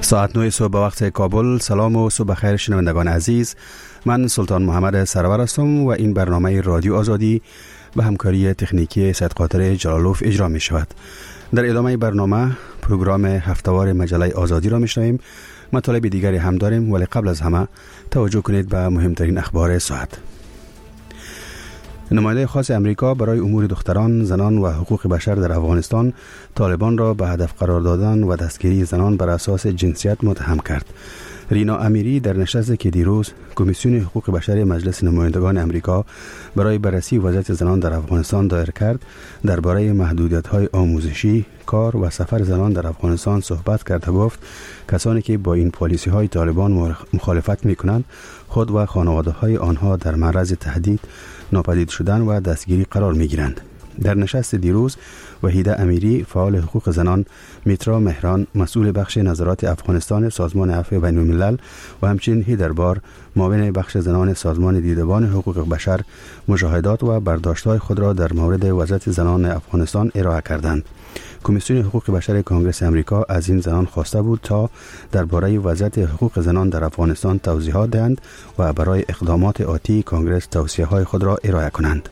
ساعت 9 صبح به وقت کابل. سلام و صبح خیر شنوندگان عزیز. من سلطان محمد سرور هستم و این برنامه رادیو آزادی به همکاری تکنیکی سید قاطر جلالوف اجرا می شود. در ادامه برنامه پروگرام هفتهوار مجله آزادی را می شنویم. مطالب دیگری هم داریم، ولی قبل از همه توجه کنید به مهمترین اخبار ساعت. نماینده خاص امریکا برای امور دختران، زنان و حقوق بشر در افغانستان طالبان را به هدف قرار دادن و دستگیری زنان بر اساس جنسیت متهم کرد. رینا امیری در نشستی که دیروز کمیسیون حقوق بشر مجلس نمایندگان امریکا برای بررسی وضعیت زنان در افغانستان دایر کرد، درباره محدودیت‌های آموزشی، کار و سفر زنان در افغانستان صحبت کرد و گفت کسانی که با این پالیسی‌های طالبان مخالفت می‌کنند خود و خانواده‌های آنها در معرض تهدید، ناپدید شدن و دستگیری قرار می‌گیرند. در نشست دیروز وحیده امیری فعال حقوق زنان، میترا مهران مسئول بخش نظارات افغانستان سازمان عفو بین‌الملل و همچنین هیدربار معاون بخش زنان سازمان دیدبان حقوق بشر مشاهدات و برداشت‌های خود را در مورد وضعیت زنان افغانستان ارائه کردند. کمیسیون حقوق بشر کنگره امریکا از این زنان خواسته بود تا درباره وضعیت حقوق زنان در افغانستان توضیحات دهند و برای اقدامات آتی کنگره توصیه‌های خود را ارائه کنند.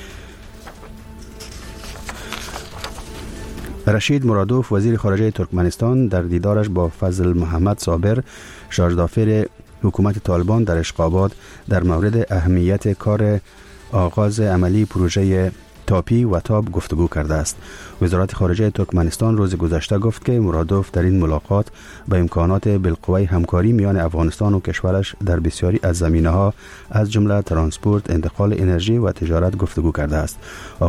رشید مرادوف وزیر خارجه ترکمنستان در دیدارش با فضل محمد صابر شارژدافر حکومت طالبان در اشقاباد در مورد اهمیت کار آغاز عملی پروژه تاپی و تاب گفتگو کرده است. وزارت خارجه ترکمنستان روز گذشته گفت که مرادوف در این ملاقات به امکانات بالقوه همکاری میان افغانستان و کشورش در بسیاری از زمینه‌ها از جمله ترانسپورت، انتقال انرژی و تجارت گفتگو کرده است.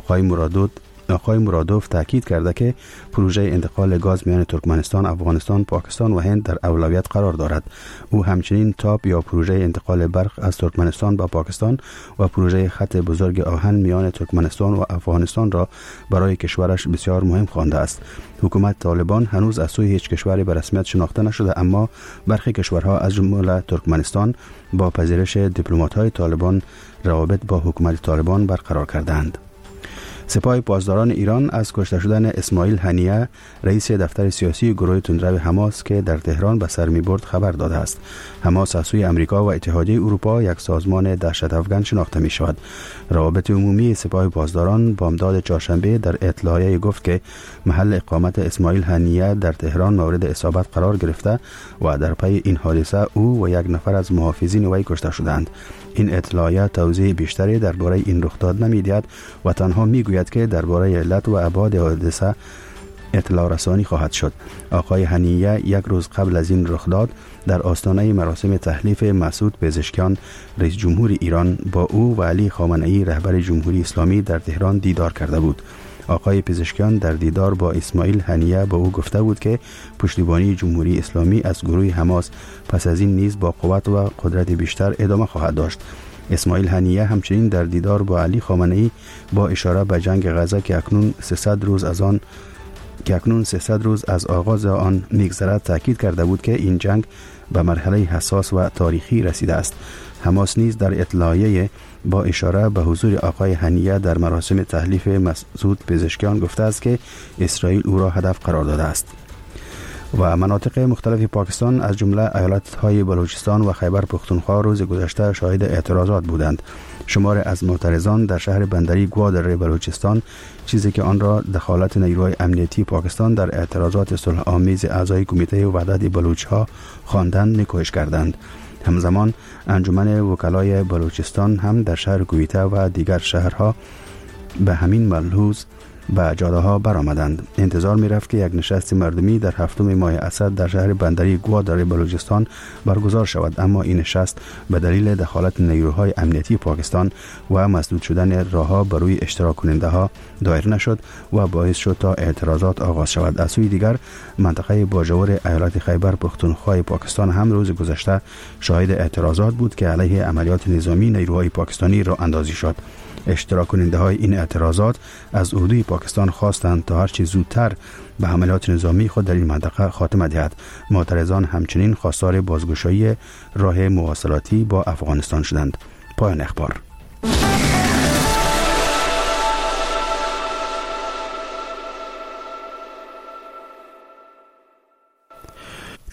آقای مرادوف تاکید کرده که پروژه انتقال گاز میان ترکمنستان، افغانستان، پاکستان و هند در اولویت قرار دارد. او همچنین تاپ یا پروژه انتقال برق از ترکمنستان به پاکستان و پروژه خط بزرگ آهن میان ترکمنستان و افغانستان را برای کشورش بسیار مهم خوانده است. حکومت طالبان هنوز از سوی هیچ کشوری به رسمیت شناخته نشده، اما برخی کشورها از جمله ترکمنستان با پذیرش دیپلمات‌های طالبان روابط با حکومت طالبان برقرار کردند. سپاه پاسداران ایران از کشته شدن اسماعیل هنیه رئیس دفتر سیاسی گروه تندرو حماس که در تهران به سر می‌برد خبر داده است. حماس از سوی امریکا و اتحادیه اروپا یک سازمان دهشت افکن شناخته می‌شود. روابط عمومی سپاه پاسداران بامداد چهارشنبه در اطلاعیه گفت که محل اقامت اسماعیل هنیه در تهران مورد اصابت قرار گرفته و در پی این حادثه او و یک نفر از محافظین وی کشته شدند. این اطلاعیه توضیح بیشتری درباره این رخداد نمی‌دهد و تنها می‌گوید که درباره علت و ابعاد حادثه اطلاع رسانی خواهد شد. آقای هنیه یک روز قبل از این رخداد در آستانه مراسم تحلیف مسعود پزشکیان رئیس جمهور ایران با او و علی خامنه‌ای رهبر جمهوری اسلامی در تهران دیدار کرده بود. آقای پزشکیان در دیدار با اسماعیل هنیه با او گفته بود که پشتیبانی جمهوری اسلامی از گروه حماس پس از این نیز با قوت و قدرت بیشتر ادامه خواهد داشت. اسماعیل هنیه همچنین در دیدار با علی خامنه‌ای با اشاره به جنگ غزه که اکنون 300 روز از آغاز آن می‌گذرد تاکید کرده بود که این جنگ به مرحله حساس و تاریخی رسیده است. حماس نیز در اطلاعیه با اشاره به حضور آقای هنیه در مراسم تحلیف مسعود پزشکیان گفته است که اسرائیل او را هدف قرار داده است. و مناطق مختلف پاکستان از جمله ایالت‌های بلوچستان و خیبر پختونخوا روز گذشته شاهد اعتراضات بودند. شمار از معترضان در شهر بندری گوادر بلوچستان، چیزی که آن را دخالت نیروهای امنیتی پاکستان در اعتراضات صلح آمیز اعضای کمیته وحدت بلوچ‌ها خواندند، نکوهش کردند. همزمان انجمن وکلای بلوچستان هم در شهر کویته و دیگر شهرها به همین ملحوظ به جاده ها برآمدند. انتظار می رفت که یک نشست مردمی در هفتم ماه اسد در شهر بندری گوادر بلوچستان برگزار شود، اما این نشست به دلیل دخالت نیروهای امنیتی پاکستان و مسدود شدن راهها بر روی اشتراک کننده ها دایر نشد و باعث شد تا اعتراضات آغاز شود. از سوی دیگر منطقه باجور ایالت خیبر پختونخوا پاکستان هم روز گذشته شاهد اعتراضات بود که علیه عملیات نظامی نیروهای پاکستانی راه اندازی شد. اشتراک کننده های این اعتراضات از اردوی پاکستان خواستند تا هرچی زودتر به عملیات نظامی خود در این منطقه خاتمه دهد. معترضان همچنین خواستار بازگشایی راه مواصلاتی با افغانستان شدند. پایان اخبار.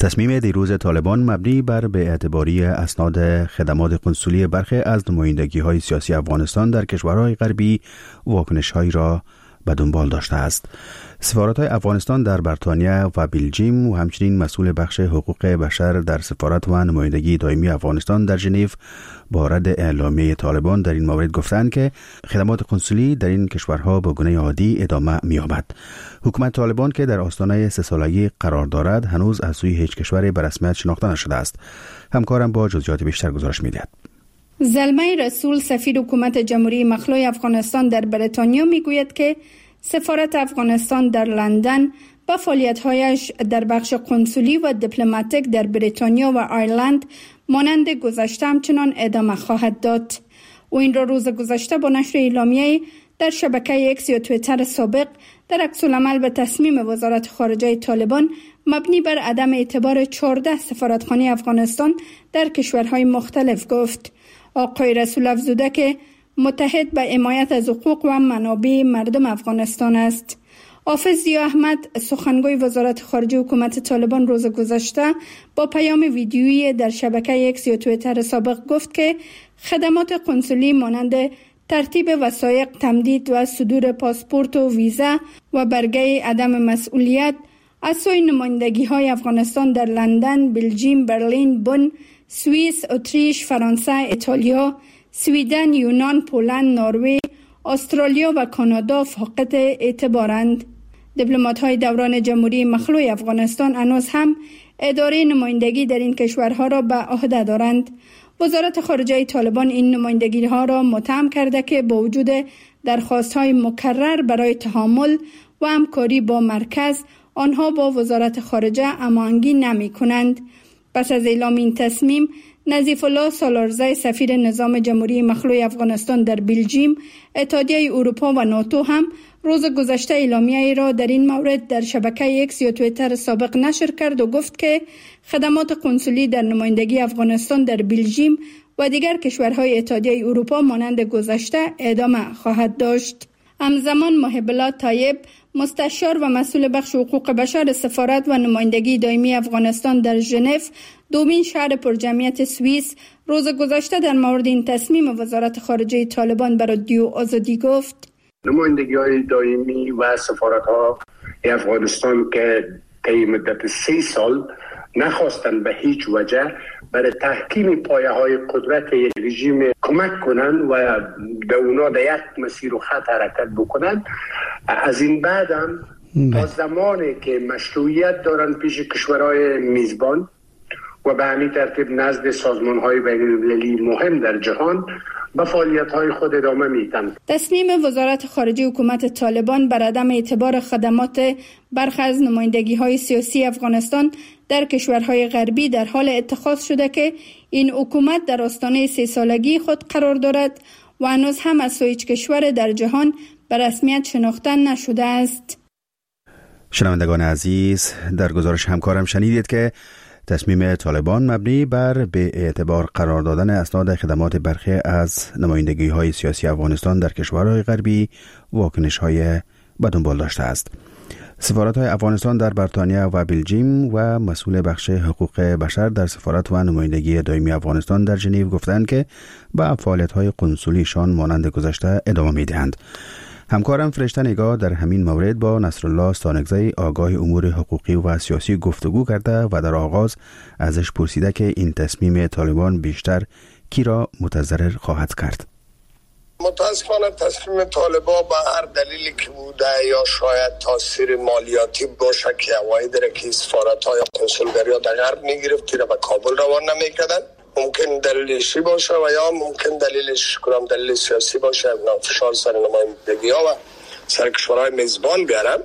تصمیم دیروز طالبان مبنی بر به اعتباری اسناد خدمات قنسولی برخی از نمایندگی‌های سیاسی افغانستان در کشورهای غربی واکنش‌هایی را به دنبال داشته است. سفارت‌های افغانستان در بریتانیا و بلژیم و همچنین مسئول بخش حقوق بشر در سفارت و نمایندگی دائمی افغانستان در ژنو با رد اعلامیه طالبان در این مورد گفتند که خدمات قنسولی در این کشورها به گونه عادی ادامه می‌یابد. حکومت طالبان که در آستانه 3 سالگی قرار دارد هنوز از سوی هیچ کشوری به رسمیت شناخته نشده است. همکارم با جزئیات بیشتر گزارش می‌دهد. زلمه رسول سفیر حکومت جمهوری مخلوع افغانستان در بریتانیا میگوید که سفارت افغانستان در لندن با فعالیت‌هایش در بخش قنسولی و دیپلماتیک در بریتانیا و آیرلند مانند گذشته همچنان ادامه خواهد داد. او این را روز گذشته با نشر اعلامیه‌ای در شبکه اکس یا توییتر سابق در عکس‌العمل به تصمیم وزارت خارجه طالبان مبنی بر عدم اعتبار 14 سفارتخانه افغانستان در کشورهای مختلف گفت. آقای رسول افزوده که متحد به حمایت از حقوق و منابع مردم افغانستان است. حافظ ضیا احمد سخنگوی وزارت خارجه حکومت طالبان روز گذشته با پیام ویدیویی در شبکه اکس یا توییتر سابق گفت که خدمات قنسولی مانند ترتیب وثایق، تمدید و صدور پاسپورت و ویزا و برگه عدم مسئولیت از سوی نمایندگی‌های افغانستان در لندن، بلژیم، برلین، بن، سوئیس، اتریش، فرانسه، ایتالیا، سویدن، یونان، پولند، نروژ، استرالیا و کانادا فاقد اعتبارند. دیپلمات‌های دوران جمهوری مخلوع افغانستان هنوز هم اداره نمایندگی در این کشورها را به عهده دارند. وزارت خارجه طالبان این نمایندگی‌ها را متهم کرده که با وجود درخواست‌های مکرر برای تعامل و همکاری با مرکز، آنها با وزارت خارجه هماهنگی نمی‌کنند. پس از اعلام این تصمیم، نظیف الله سالارزی سفیر نظام جمهوری مخلوع افغانستان در بلژیم، اتحادیه اروپا و ناتو هم روز گذشته اعلامیه‌ای را در این مورد در شبکه اکس یا توییتر سابق نشر کرد و گفت که خدمات قنسولی در نمایندگی افغانستان در بلژیم و دیگر کشورهای اتحادیه اروپا مانند گذشته ادامه خواهد داشت. همزمان محب الله طیب مستشار و مسئول بخش حقوق بشر سفارت و نمایندگی دائمی افغانستان در ژنو، دومین شهر پرجمعیت سوئیس، روز گذشته در مورد این تصمیم وزارت خارجه طالبان بر رادیو آزادی گفت: نمایندگی‌های دائمی و سفارت‌ها افغانستان که طی مدت 3 سال نخواستند به هیچ وجه برای تحکیم پایه‌های قدرت یک رژیم کمک کنند و به اونا در یک مسیر و خط حرکت بکنند، از این بعد هم تا زمانی که مشروعیت دارند پیش کشورهای میزبان و به همین ترتیب نزد سازمان‌های بین‌المللی مهم در جهان به فعالیت‌های خود ادامه میدن. تصمیم وزارت خارجه حکومت طالبان بر عدم اعتبار خدمات برخی از نمایندگی‌های سیاسی افغانستان در کشورهای غربی در حال اتخاذ شده که این حکومت در آستانه 3 سالگی خود قرار دارد و هنوز هم از هیچ کشور در جهان به رسمیت شناخته نشده است. شنوندگان عزیز، در گزارش همکارم شنیدید که تصمیم طالبان مبنی بر به اعتبار قرار دادن اسناد خدمات برخی از نمایندگی‌های سیاسی افغانستان در کشورهای غربی واکنش‌های به دنبال داشته است. سفارت‌های افغانستان در بریتانیا و بلژیم و مسئول بخش حقوق بشر در سفارت و نمایندگی دائمی افغانستان در ژنو گفتند که به فعالیت‌های قنسولیشان مانند گذشته ادامه می‌دهند. همکارم فرشته نگاه در همین مورد با نصرالله ستانکزی آگاه امور حقوقی و سیاسی گفتگو کرده و در آغاز ازش پرسیده که این تصمیم طالبان بیشتر کی را متضرر خواهد کرد. متاسفانه تصمیم طالبان به هر دلیلی که بوده یا شاید تاثیر مالیاتی باشه که اوایل داره که سفارت‌های کنسولگری در غرب می‌گرفت را به کابل روان نمی‌کردن، ممکن دلیلشی باشه و یا ممکن دلیلش کنم دلیل سیاسی باشه، فشار سر نمایندگی‌ها و سر کشورهای میزبان بیارن.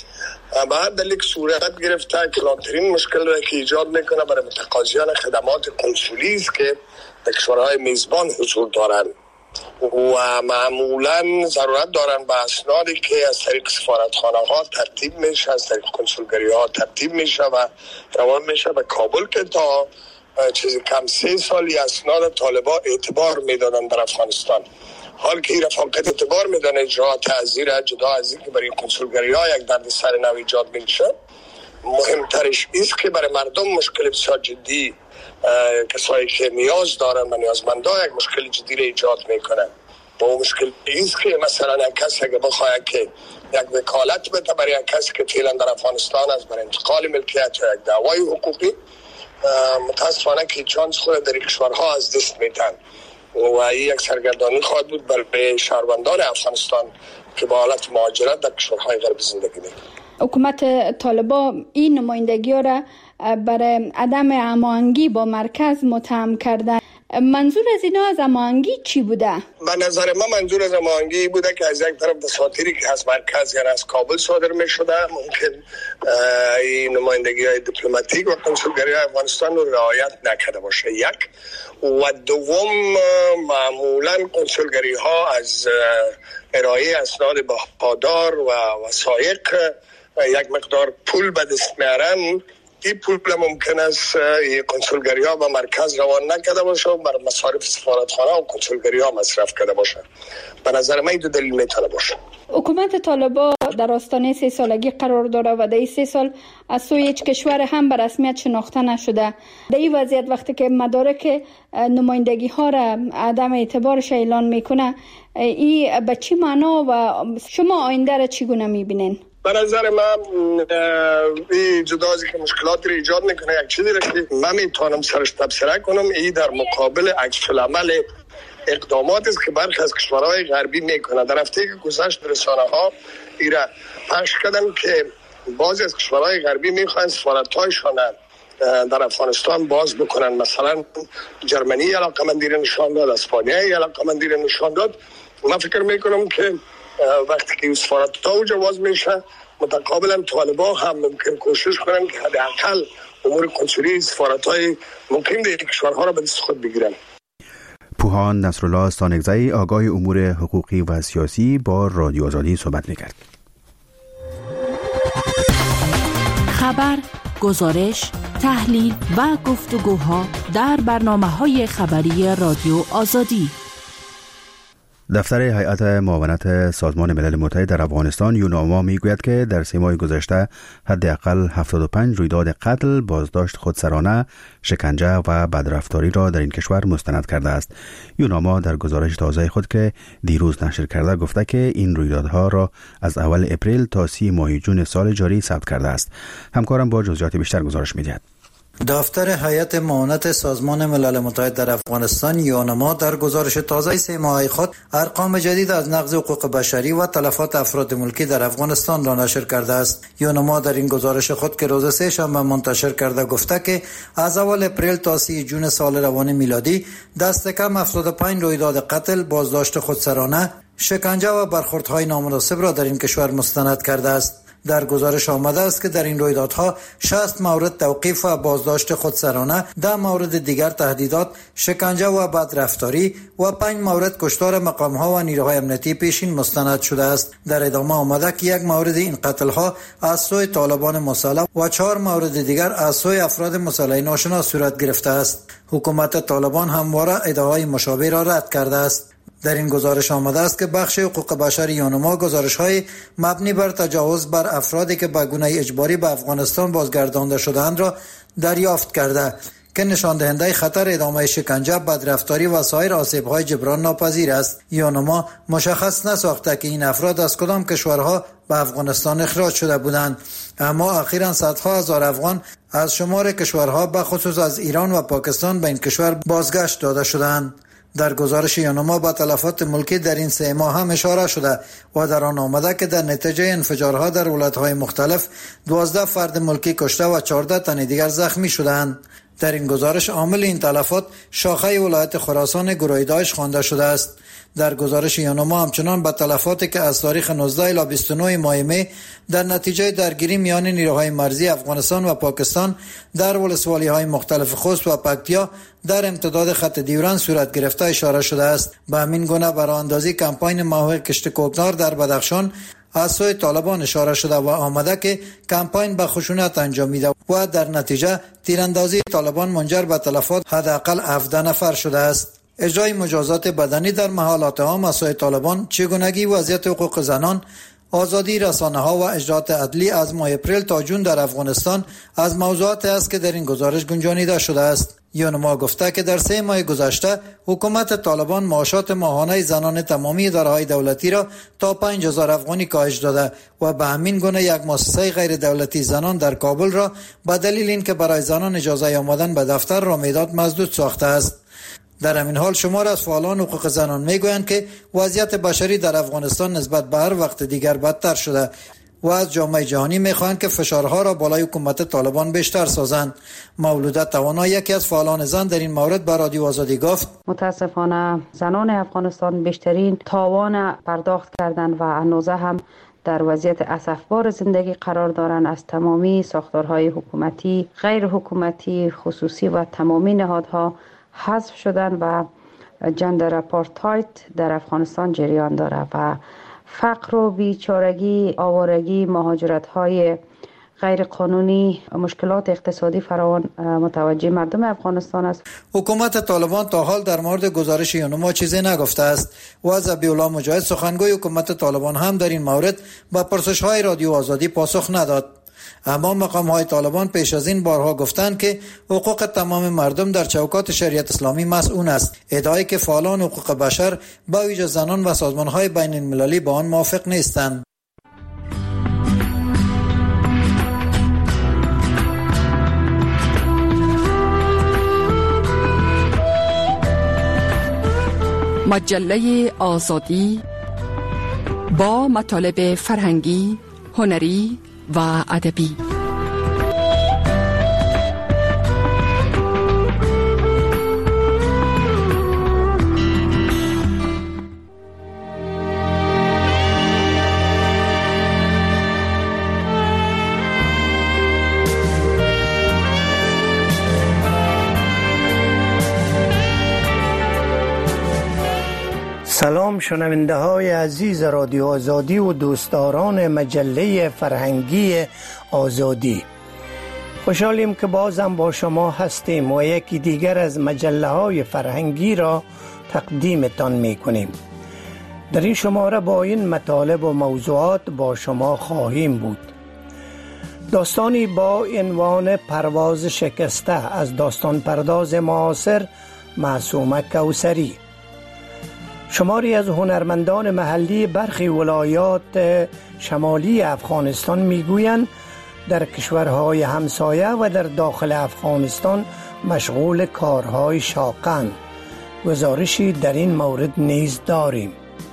به هر دلیل که صورت گرفته کلانترین مشکل را که ایجاد میکنه برای متقاضیان خدمات قنسولی است که در کشورهای میزبان حضور دارن و معمولا ضرورت دارن به اسنادی که از طریق سفارتخانه ها ترتیب میشه، از طریق کنسولگری ها ترتیب میشه و روان میشه به کابل که تا چیزی کم 3 سالی اسناد طالبان اعتبار میدادن در افغانستان. حال که این رفاقت اعتبار میدن اجرا تعذیر جدا از این که برای کنسولگری ها یک دردسر نو ایجاد میشه، مهمترش است که برای مردم مشکل بسیار جدی، کسایی که نیاز دارن و نیازمندان یک مشکل جدی را ایجاد میکنن. و اون مشکل است که مثلا یک کسی که بخواهد که یک وکالت بده برای یک کسی که فعلا در افغانستان است برای انتقال ملکیت یا یک دعوای حقوقی، متاسفانه که چانس خود در کشورها از دست میدن و این یک سرگردانی خواهد بود برای شهروندان افغانستان که با حالت مهاجرت در کشورهای غربی زندگی میکنند. حکومت طالبان این نمایندگی را برای عدم هماهنگی با مرکز متهم کرده. منظور از اینا از هماهنگی چی بوده؟ به نظر من منظور از هماهنگی بوده که از یک طرف دساتیری که از مرکز یا از کابل صادر می شده ممکن این نمایندگی های دیپلماتیک و کنسولگری افغانستان رو رعایت نکرده باشه، یک. و دوم معمولا کنسولگری ها از ارائه اسناد بهادار و وثایق یک مقدار پول به دست میارن. این پول ممکن است کنسولگری ها به مرکز روان نکرده باشه و بر مصارف سفارتخانه و کنسولگری ها مصرف کرده باشه. به نظر من این دو دلیل میتونه باشه. حکومت طالبان در آستانه 3 سالگی قرار داره و در این 3 سال از سوی هیچ کشور هم به رسمیت شناخته نشده. در این وضعیت وقتی که مدارک نمایندگی ها را عدم اعتبارش اعلان میکنه، این به چی معنا و شما آینده را چگونه میبینین؟ به نظر من این جدا از که مشکلات رو ایجاد میکنه، یک چیزی را که من میتونم سرش تبصره کنم، این در مقابل عکس العمل اقدامات است که برخی از کشورهای غربی میکنه. در هفته که گذشت رسانه ها ایران پخش کردن که بعضی از کشورهای غربی میخوان سفارت‌هایشان در افغانستان باز بکنن. مثلا جرمنی علاقه‌مندی نشان داد، اسپانیا علاقه‌مندی نشان داد. من فکر میکنم که وقتی که سفارت‌ها اوجا باز میشه، متقابلا طالبان هم ممکن کوشش کنن که حداقل امور کنسولی سفارت‌های ممکن در کشورها را به دست خود بگیرن. پوهان نصرالله سانگزئی آگاه امور حقوقی و سیاسی با رادیو آزادی صحبت میکرد. خبر، گزارش، تحلیل و گفتگوها در برنامه‌های خبری رادیو آزادی. دفتر هیئت معاونت سازمان ملل متحد در افغانستان یوناما میگوید که در 3 ماه گذشته حداقل 75 رویداد قتل، بازداشت خودسرانه، شکنجه و بدرفتاری را در این کشور مستند کرده است. یوناما در گزارش تازه خود که دیروز نشر کرده گفته که این رویدادها را از اول اپریل تا 30 ماه جون سال جاری ثبت کرده است. همکارم با جزئیات بیشتر گزارش می‌دهد. دفتر هیئت معاونت سازمان ملل متحد در افغانستان یوناما در گزارش تازه 3 ماهه خود ارقام جدید از نقض حقوق بشری و تلفات افراد ملکی در افغانستان را نشر کرده است. یوناما در این گزارش خود که روز 3 شنبه منتشر کرده گفته که از اول اپریل تا 30 جون سال روان میلادی دست کم 75 رویداد قتل، بازداشت خودسرانه، شکنجه و برخوردهای نامناسب را در این کشور مستند کرده است. در گزارش آمده است که در این رویدادها 60 مورد توقیف و بازداشت خودسرانه، 10 مورد دیگر تهدیدات، شکنجه و بدرفتاری و 5 مورد کشتار مقام‌ها و نیروهای امنیتی پیشین مستند شده است. در ادامه آمده که 1 مورد این قتل‌ها از سوی طالبان مسلح و 4 مورد دیگر از سوی افراد مسلح ناشناس صورت گرفته است. حکومت طالبان همواره ادعاهای مشابه را رد کرده است. در این گزارش آمده است که بخش حقوق بشر یوناما گزارش‌های مبنی بر تجاوز بر افرادی که به گونه اجباری به افغانستان بازگردانده شده‌اند را دریافت کرده که نشان دهنده خطر ادامه شکنجه، بدرفتاری و سایر آسیب‌های جبران ناپذیر است. یوناما مشخص نساخته که این افراد از کدام کشورها به افغانستان اخراج شده بودند، اما اخیراً صدها هزار افغان از شمار کشورها به خصوص از ایران و پاکستان به این کشور بازگشت داده شدند. در گزارش یوناما به تلفات ملکی در این 3 ماه هم اشاره شده و در آن آمده که در نتیجه انفجارها در ولایت‌های مختلف 12 فرد ملکی کشته و 14 تن دیگر زخمی شدند. در این گزارش عامل این تلفات شاخه ولایت خراسان گروه داعش خوانده شده است. در گزارش یوناما همچنان به تلفاتی که از تاریخ 19 الی 29 ماه می در نتیجه درگیری میان نیروهای مرزی افغانستان و پاکستان در ولسوالی‌های مختلف خوست و پکتیا در امتداد خط دیوران صورت گرفته اشاره شده است. به همین گونه براندازی کمپاین محو کشت کوکنار در بدخشان از سوی طالبان اشاره شده و آمده که کمپاین به خشونت انجامیده و در نتیجه تیراندازی طالبان منجر به تلفات حداقل 17 نفر شده است. اجرای مجازات بدنی در محلات عام از سوی طالبان، چگونگی وضعیت حقوق زنان، آزادی رسانه‌ها و اجراءات عدلی از ماه اپریل تا جون در افغانستان از موضوعاتی است که در این گزارش گنجانیده شده است. یونما گفته که در 3 ماه گذشته حکومت طالبان معاشات ماهانه زنان تمامی اداره‌های دولتی را تا 5000 افغانی کاهش داده و به همین گونه یک مؤسسه غیر دولتی زنان در کابل را به دلیل اینکه برای زنان اجازه آمدن به دفتر را میداد مسدود ساخته است. در همین حال شمار از فعالان حقوق زنان میگویند که وضعیت بشری در افغانستان نسبت به هر وقت دیگر بدتر شده و از جامعه جهانی میخواهند که فشارها را بالای حکومت طالبان بیشتر سازند. مولوده توانا یکی از فعالان زن در این مورد به رادیو آزادی گفت: متاسفانه زنان افغانستان بیشترین تاوان پرداخت کردند و هنوز هم در وضعیت اسفبار زندگی قرار دارند. از تمامی ساختارهای حکومتی، غیر حکومتی، خصوصی و تمامی نهادها حذف شدن و جندر اپارتاید در افغانستان جریان داره و فقر و بیچارگی، آوارگی، مهاجرت‌های غیر قانونی، مشکلات اقتصادی فراوان متوجه مردم افغانستان است. حکومت طالبان تا حال در مورد گزارش یونما چیزی نگفته است و ذبیح‌الله مجاهد سخنگوی حکومت طالبان هم در این مورد به پرسش‌های رادیو آزادی پاسخ نداد. اما مقام‌های طالبان پیش از این بارها گفتند که حقوق تمام مردم در چوکات شریعت اسلامی مسئول است. ادعایی که فعالان حقوق بشر با ویژه زنان و سازمان‌های بین‌المللی با آن موافق نیستند. مجله آزادی با مطالب فرهنگی، هنری و ادبی. سلام شنونده های عزیز رادیو آزادی و دوستداران مجله فرهنگی آزادی. خوشحالیم که بازم با شما هستیم و یکی دیگر از مجله های فرهنگی را تقدیمتان می کنیم. در این شماره با این مطالب و موضوعات با شما خواهیم بود. داستانی با عنوان پرواز شکسته از داستان پرداز معاصر معصومه کوثری. شماری از هنرمندان محلی برخی ولایات شمالی افغانستان میگویند در کشورهای همسایه و در داخل افغانستان مشغول کارهای شاقند. گزارشی در این مورد نیز داریم.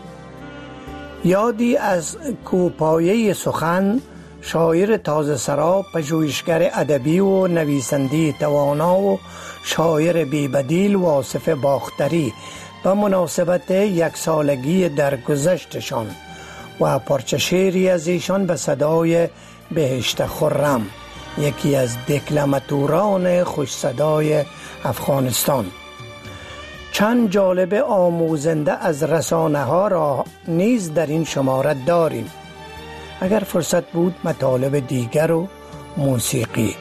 یادی از کوپایه سخن، شاعر تازه سرا، پژوهشگر ادبی و نویسنده توانا و شاعر بی‌بدیل واصف باختری به مناسبت 1 سالگی درگذشتشان و پارچه شعری از ایشان به صدای بهشت خرم، یکی از دکلماتوران خوش صدای افغانستان. چند جالب آموزنده از رسانه ها را نیز در این شماره داریم. اگر فرصت بود مطالب دیگر و موسیقی.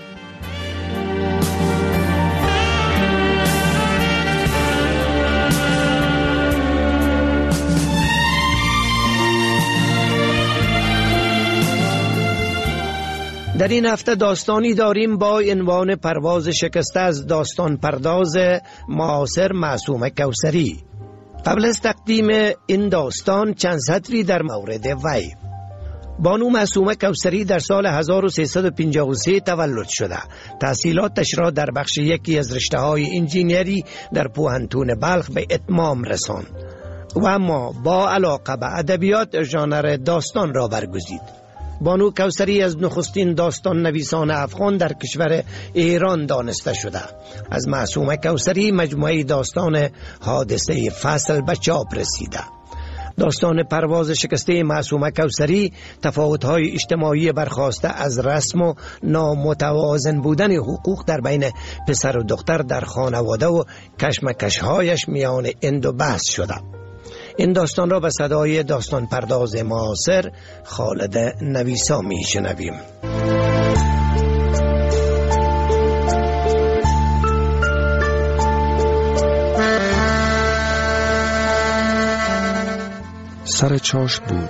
در این هفته داستانی داریم با عنوان پرواز شکسته از داستان پرداز معاصر معصومه کوثری. قبل از تقدیم این داستان چند سطری در مورد وی. بانو معصومه کوثری در سال 1353 تولد شده. تحصیلاتش را در بخش یکی از رشته‌های انجینری در پوهنتون بلخ به اتمام رساند و اما با علاقه به ادبیات ژانر داستان را برگزید. بانو کوثری از نخستین داستان نویسان افغان در کشور ایران دانسته شده. از معصومه کوثری مجموعه داستان حادثه فصل به چاپ رسیده. داستان پرواز شکسته معصومه کوثری تفاوت‌های اجتماعی برخاسته از رسم و نامتوازن بودن حقوق در بین پسر و دختر در خانواده و کشمکش‌هایش میان اند و بحث شده. این داستان را به صدای داستان پرداز معاصر خالد نویسا می شنویم. سر چاش بود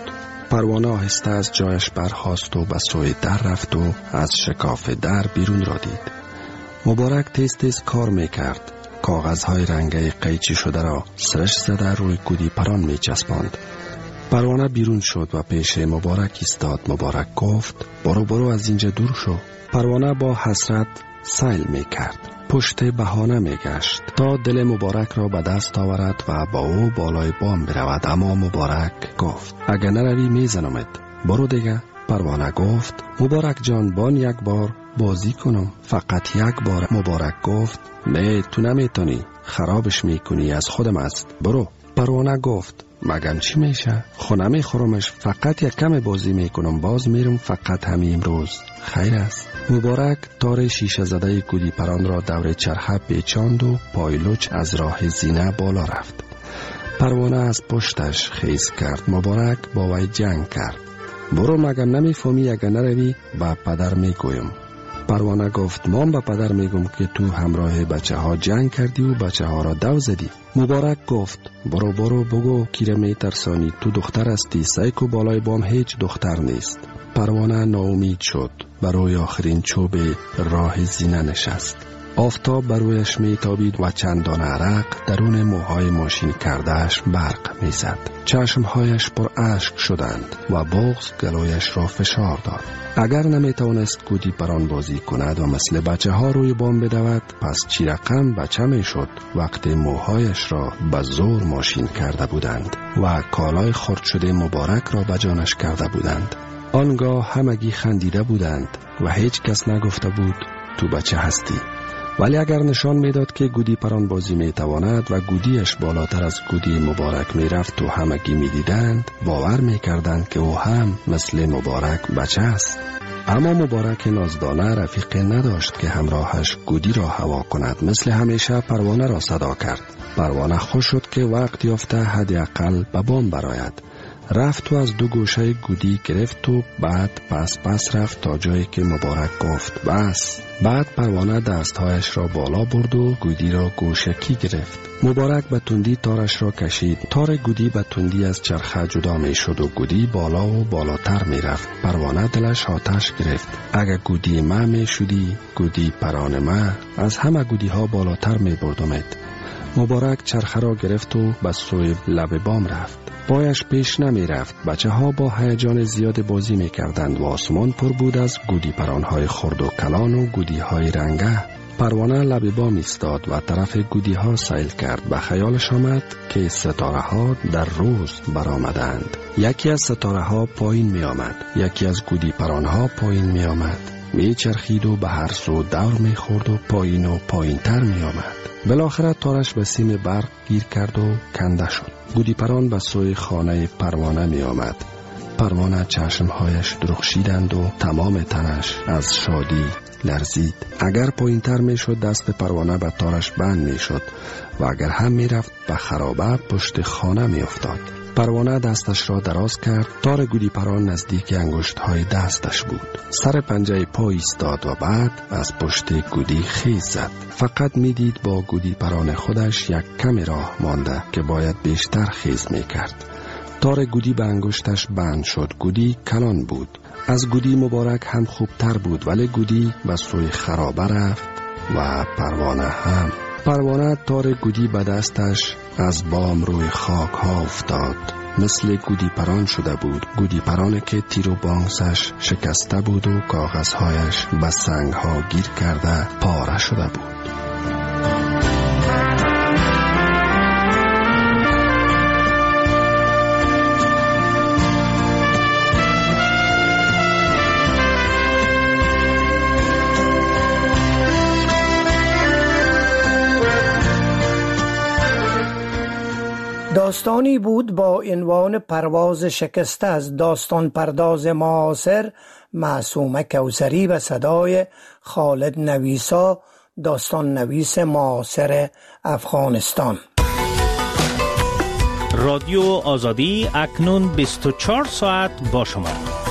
پروانه آهسته از جایش برخاست و به سوی در رفت و از شکاف در بیرون را دید. مبارک تیز تیز کار میکرد. کاغذهای رنگی قیچی شده را سرش زده روی گودی پران میچسباند. پروانه بیرون شد و پیش مبارک ایستاد. مبارک گفت برو از اینجا دور شو. پروانه با حسرت سیل میکرد. پشت بهانه میگشت تا دل مبارک را به دست آورد و با او بالای بام برود، اما مبارک گفت اگر نروی میزنمت، برو دیگه. پروانه گفت مبارک جان بان یک بار بازی کنم، فقط یک بار. مبارک گفت نه تو نمیتونی، خرابش میکنی، از خودم است، برو. پروانه گفت مگم چی میشه؟ خونه میخورمش، فقط یک کم بازی میکنم، باز میرم، فقط همین امروز، خیر است. مبارک تار شیشه زده گودی پران را دور چرخه پیچاند و پایلوچ از راه زینه بالا رفت. پروانه از پشتش خیز کرد. مبارک با وی جنگ کرد. برو مگم نمیفهمی اگر نروی با پدر میگویم. پروانه گفت من با پدر میگم که تو همراه بچه ها جنگ کردی و بچه ها را دو زدی. مبارک گفت برو بگو کیره میترسانی، تو دختر هستی، سیک و بالای بام هیچ دختر نیست. پروانه ناامید شد. برای آخرین چوب راه زینه نشست. آفتاب برویش میتابید و چندان عرق درون موهای ماشین کردهش برق میزد. چشمهایش پر اشک شدند و بغض گلویش را فشار داد. اگر نمیتوانست گودی پران بازی کند و مثل بچه ها روی بام بدود، پس چی رقم بچه میشد وقتی موهایش را به زور ماشین کرده بودند و کالای خرد شده مبارک را به جانش کرده بودند. آنگاه همگی خندیده بودند و هیچ کس نگفته بود تو بچه هستی. ولی اگر نشان میداد که گودی پران بازی میتواند و گودیش بالاتر از گودی مبارک میرفت و همگی میدیدند، باور میکردند که او هم مثل مبارک بچه است. اما مبارک نازدانه رفیقی نداشت که همراهش گودی را هوا کند. مثل همیشه پروانه را صدا کرد. پروانه خوش شد که وقت یافته حداقل به بام براید. رفت و از دو گوشه گودی گرفت و بعد پس رفت تا جایی که مبارک گفت بس. بعد پروانه دستهایش را بالا برد و گودی را گوشکی گرفت. مبارک به تندی تارش را کشید. تار گودی به تندی از چرخه جدا می شد و گودی بالا و بالاتر می رفت. پروانه دلش آتش گرفت. اگر گودی ما می شدی، گودی پران ما، از همه گودی ها بالاتر می بردمت. مبارک چرخه را گرفت و به سوی لب بام رفت. پایش پیش نمی رفت. بچه ها با هیجان زیاد بازی می کردند و آسمان پر بود از گودی پرانهای خرد و کلان و گودی های رنگه. پروانه لب بام ایستاد و طرف گودی ها سیل کرد. به خیالش آمد که ستاره ها در روز برآمدند. یکی از ستاره ها پایین می آمد، یکی از گودی پرانها پایین می آمد. می چرخید و به هر سو دور می خورد و پایین تر می آمد. بالاخره تارش به سیم برق گیر کرد و کنده شد. گودی پران به سوی خانه پروانه می آمد. پروانه چشمهایش درخشیدند و تمام تنش از شادی لرزید. اگر پایین تر می شد دست پروانه به تارش بند می شد و اگر هم می رفت به خرابه پشت خانه می افتاد. پروانه دستش را دراز کرد. تار گودی پران نزدیک انگشت های دستش بود. سر پنجه پا ایستاد و بعد از پشت گودی خیز زد. فقط میدید با گودی پران خودش یک کمی راه مانده که باید بیشتر خیز میکرد. تار گودی به انگشتش بند شد. گودی کلان بود. از گودی مبارک هم خوبتر بود، ولی گودی به سوی خرابه رفت و پروانه هم. پروانه تار گودی به دستش از بام روی خاک ها افتاد. مثل گودی پران شده بود. گودی پرانه که تیر و بانسش شکسته بود و کاغذهایش به سنگ ها گیر کرده پاره شده بود. داستانی بود با عنوان پرواز شکسته از داستان پرداز معاصر معصومه کوثری و صدای خالد نویسا، داستان نویس معاصر افغانستان. رادیو آزادی اکنون 24 ساعت با شما.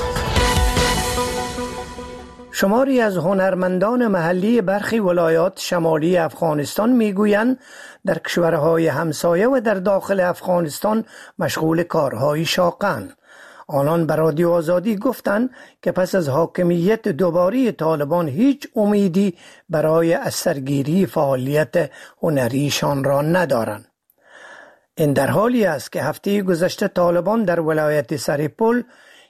شماری از هنرمندان محلی برخی ولایات شمالی افغانستان میگویند در کشورهای همسایه و در داخل افغانستان مشغول کارهای شاقند. آنان به رادیو آزادی گفتند که پس از حاکمیت دوباره طالبان هیچ امیدی برای اثرگیری فعالیت هنریشان را ندارند. این در حالی است که هفته گذشته طالبان در ولایت سرپل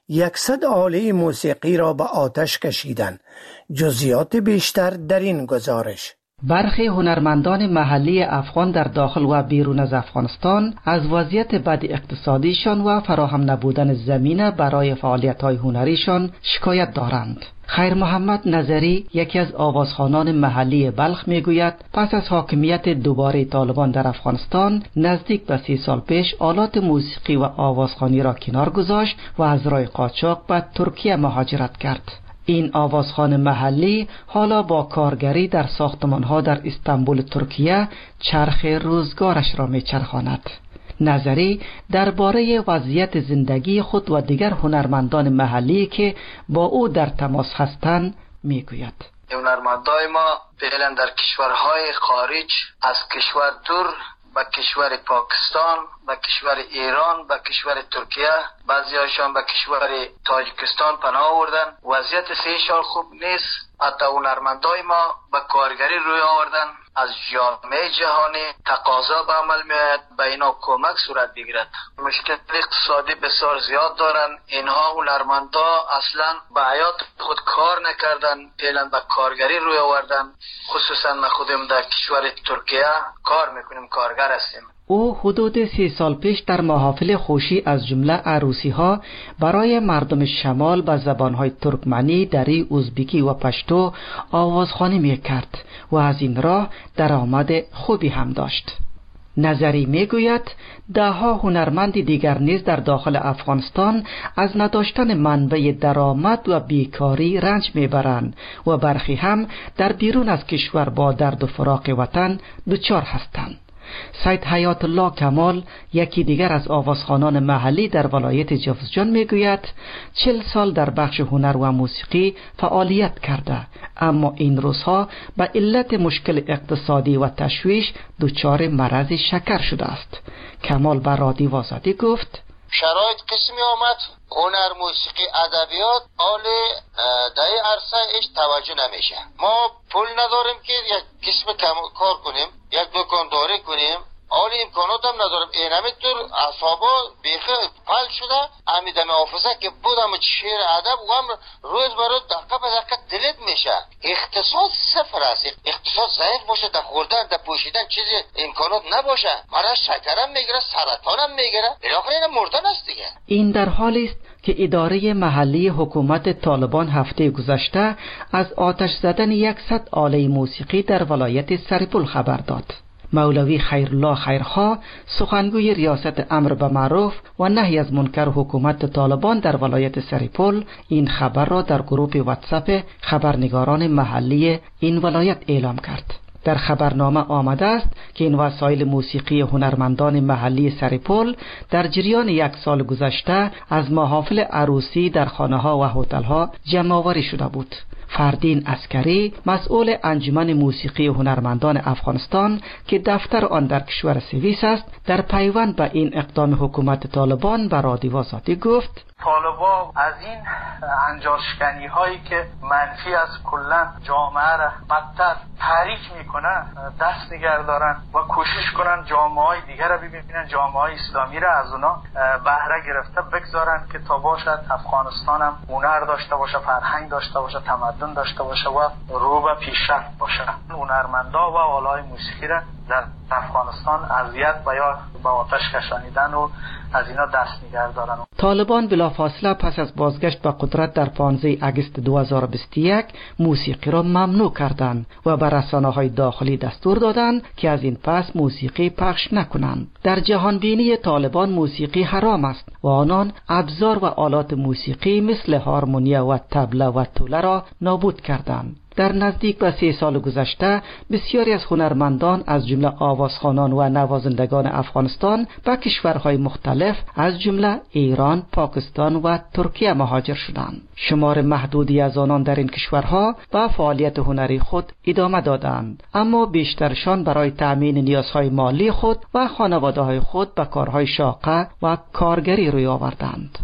100 آله موسیقی را به آتش کشیدند. جزئیات بیشتر در این گزارش. برخی هنرمندان محلی افغان در داخل و بیرون از افغانستان از وضعیت بد اقتصادیشان و فراهم نبودن زمینه برای فعالیت‌های هنریشان شکایت دارند. خیر محمد نظری، یکی از آوازخوانان محلی بلخ، میگوید پس از حاکمیت دوباره طالبان در افغانستان نزدیک به 30 سال پیش آلات موسیقی و آوازخوانی را کنار گذاشت و از راه قاچاق به ترکیه مهاجرت کرد. این آوازخوان محلی حالا با کارگری در ساختمان‌ها در استانبول ترکیه چرخ روزگارش را میچرخاند. نظری درباره وضعیت زندگی خود و دیگر هنرمندان محلی که با او در تماس هستند میگوید: هنرمندای ما فعلا در کشورهای خارج، از کشور دور به کشور پاکستان، به کشور ایران، به کشور ترکیه، بعضی‌هاشان به کشور تاجیکستان پناه آوردن. وضعیت 3 سال خوب نیست. حتی هنرمندای ما به کارگری روی آوردن. از جامعه جهانی تقاضا به عمل میاد به اینا کمک صورت بگیرد. مشکل اقتصادی بسیار زیاد دارن. اینها هنرمندا اصلا به حیات خود کار نکردن، فعلا به کارگری روی آوردن. خصوصا ما خودم در کشور ترکیه کار میکنیم، کارگر هستیم. او حدود 30 سال پیش در محافل خوشی از جمله عروسی ها برای مردم شمال به زبانهای ترکمنی، دری، ازبکی و پشتو آوازخوانی میکرد و از این راه درآمد خوبی هم داشت. نظری میگوید دهها هنرمند دیگر نیز در داخل افغانستان از نداشتن منبع درآمد و بیکاری رنج میبرند و برخی هم در بیرون از کشور با درد و فراق وطن دچار هستند. سید حیات الله کمال، یکی دیگر از آوازخوانان محلی در ولایت جوزجان، میگوید 40 سال در بخش هنر و موسیقی فعالیت کرده، اما این روزها به علت مشکل اقتصادی و تشویش دچار مرض شکر شده است. کمال به رادیو آزادی گفت: شرایط قسمی آمد، هنر، موسیقی، ادبیات آله در عرصه ایش توجه نمیشه. ما پول نداریم که یک قسم کار کنیم، یک دکانداری کنیم، آل امکانات هم ندارم. این همینطور اصحابا بیخی پل شده. امیدم حافظه که بودم شعر ادب و هم روز برای دقیقه به دقیقه دلیت میشه. اقتصاد صفر است. اقتصاد ضعیف باشه، در خوردن در پوشیدن چیزی امکانات نباشه، مرا شکرم میگیره، سرطانم میگیره، بالاخره این مردن است دیگه. این در حالی است که اداره محلی حکومت طالبان هفته گذشته از آتش زدن 100 آله موسیقی در ولایت سرپل خبر داد. مولوی خیرالله خیرخواه، سخنگوی ریاست امر به معروف و نهی از منکر حکومت طالبان در ولایت سرپل، این خبر را در گروه واتساپ خبرنگاران محلی این ولایت اعلام کرد. در خبرنامه آمده است که این وسایل موسیقی هنرمندان محلی سرپل در جریان 1 سال گذشته از محافل عروسی در خانه‌ها و هتل‌ها جمع آوری شده بود. فردین عسکری، مسئول انجمن موسیقی هنرمندان افغانستان که دفتر آن در کشور سوئیس است، در پیوند به این اقدام حکومت طالبان به رادیو آزادی گفت: طالبان از این انجاشکنی هایی که منفی از کلا جامعه را بدتر تحریک میکنه دست نگه دارن و کوشش کنن جامعه های دیگر را ببینن، جامعه های اسلامی را از اونا بهره گرفته بگذارن که تا باشد افغانستان هم هنر داشته باشه، فرهنگ داشته باشه، تمدن داشته باشه و رو به پیشرفت باشه. هنرمندا و آلای موسیقی را در افغانستان اذیت و یا با آتش کشانیدن و از اینا دست نگه دارن. طالبان بلافاصله پس از بازگشت به قدرت در 15 اگست 2021 موسیقی را ممنوع کردند و به رسانه‌های داخلی دستور دادند که از این پس موسیقی پخش نکنند. در جهان بینی طالبان موسیقی حرام است و آنان ابزار و آلات موسیقی مثل هارمونیا و طبله و توله را نابود کردند. در نزدیک به 3 سال گذشته بسیاری از هنرمندان از جمله آوازخوانان و نوازندگان افغانستان به کشورهای مختلف از جمله ایران، پاکستان و ترکیه مهاجر شدند. شمار محدودی از آنان در این کشورها به فعالیت هنری خود ادامه دادند، اما بیشترشان برای تأمین نیازهای مالی خود و خانواده‌های خود به کارهای شاقه و کارگری روی آوردند.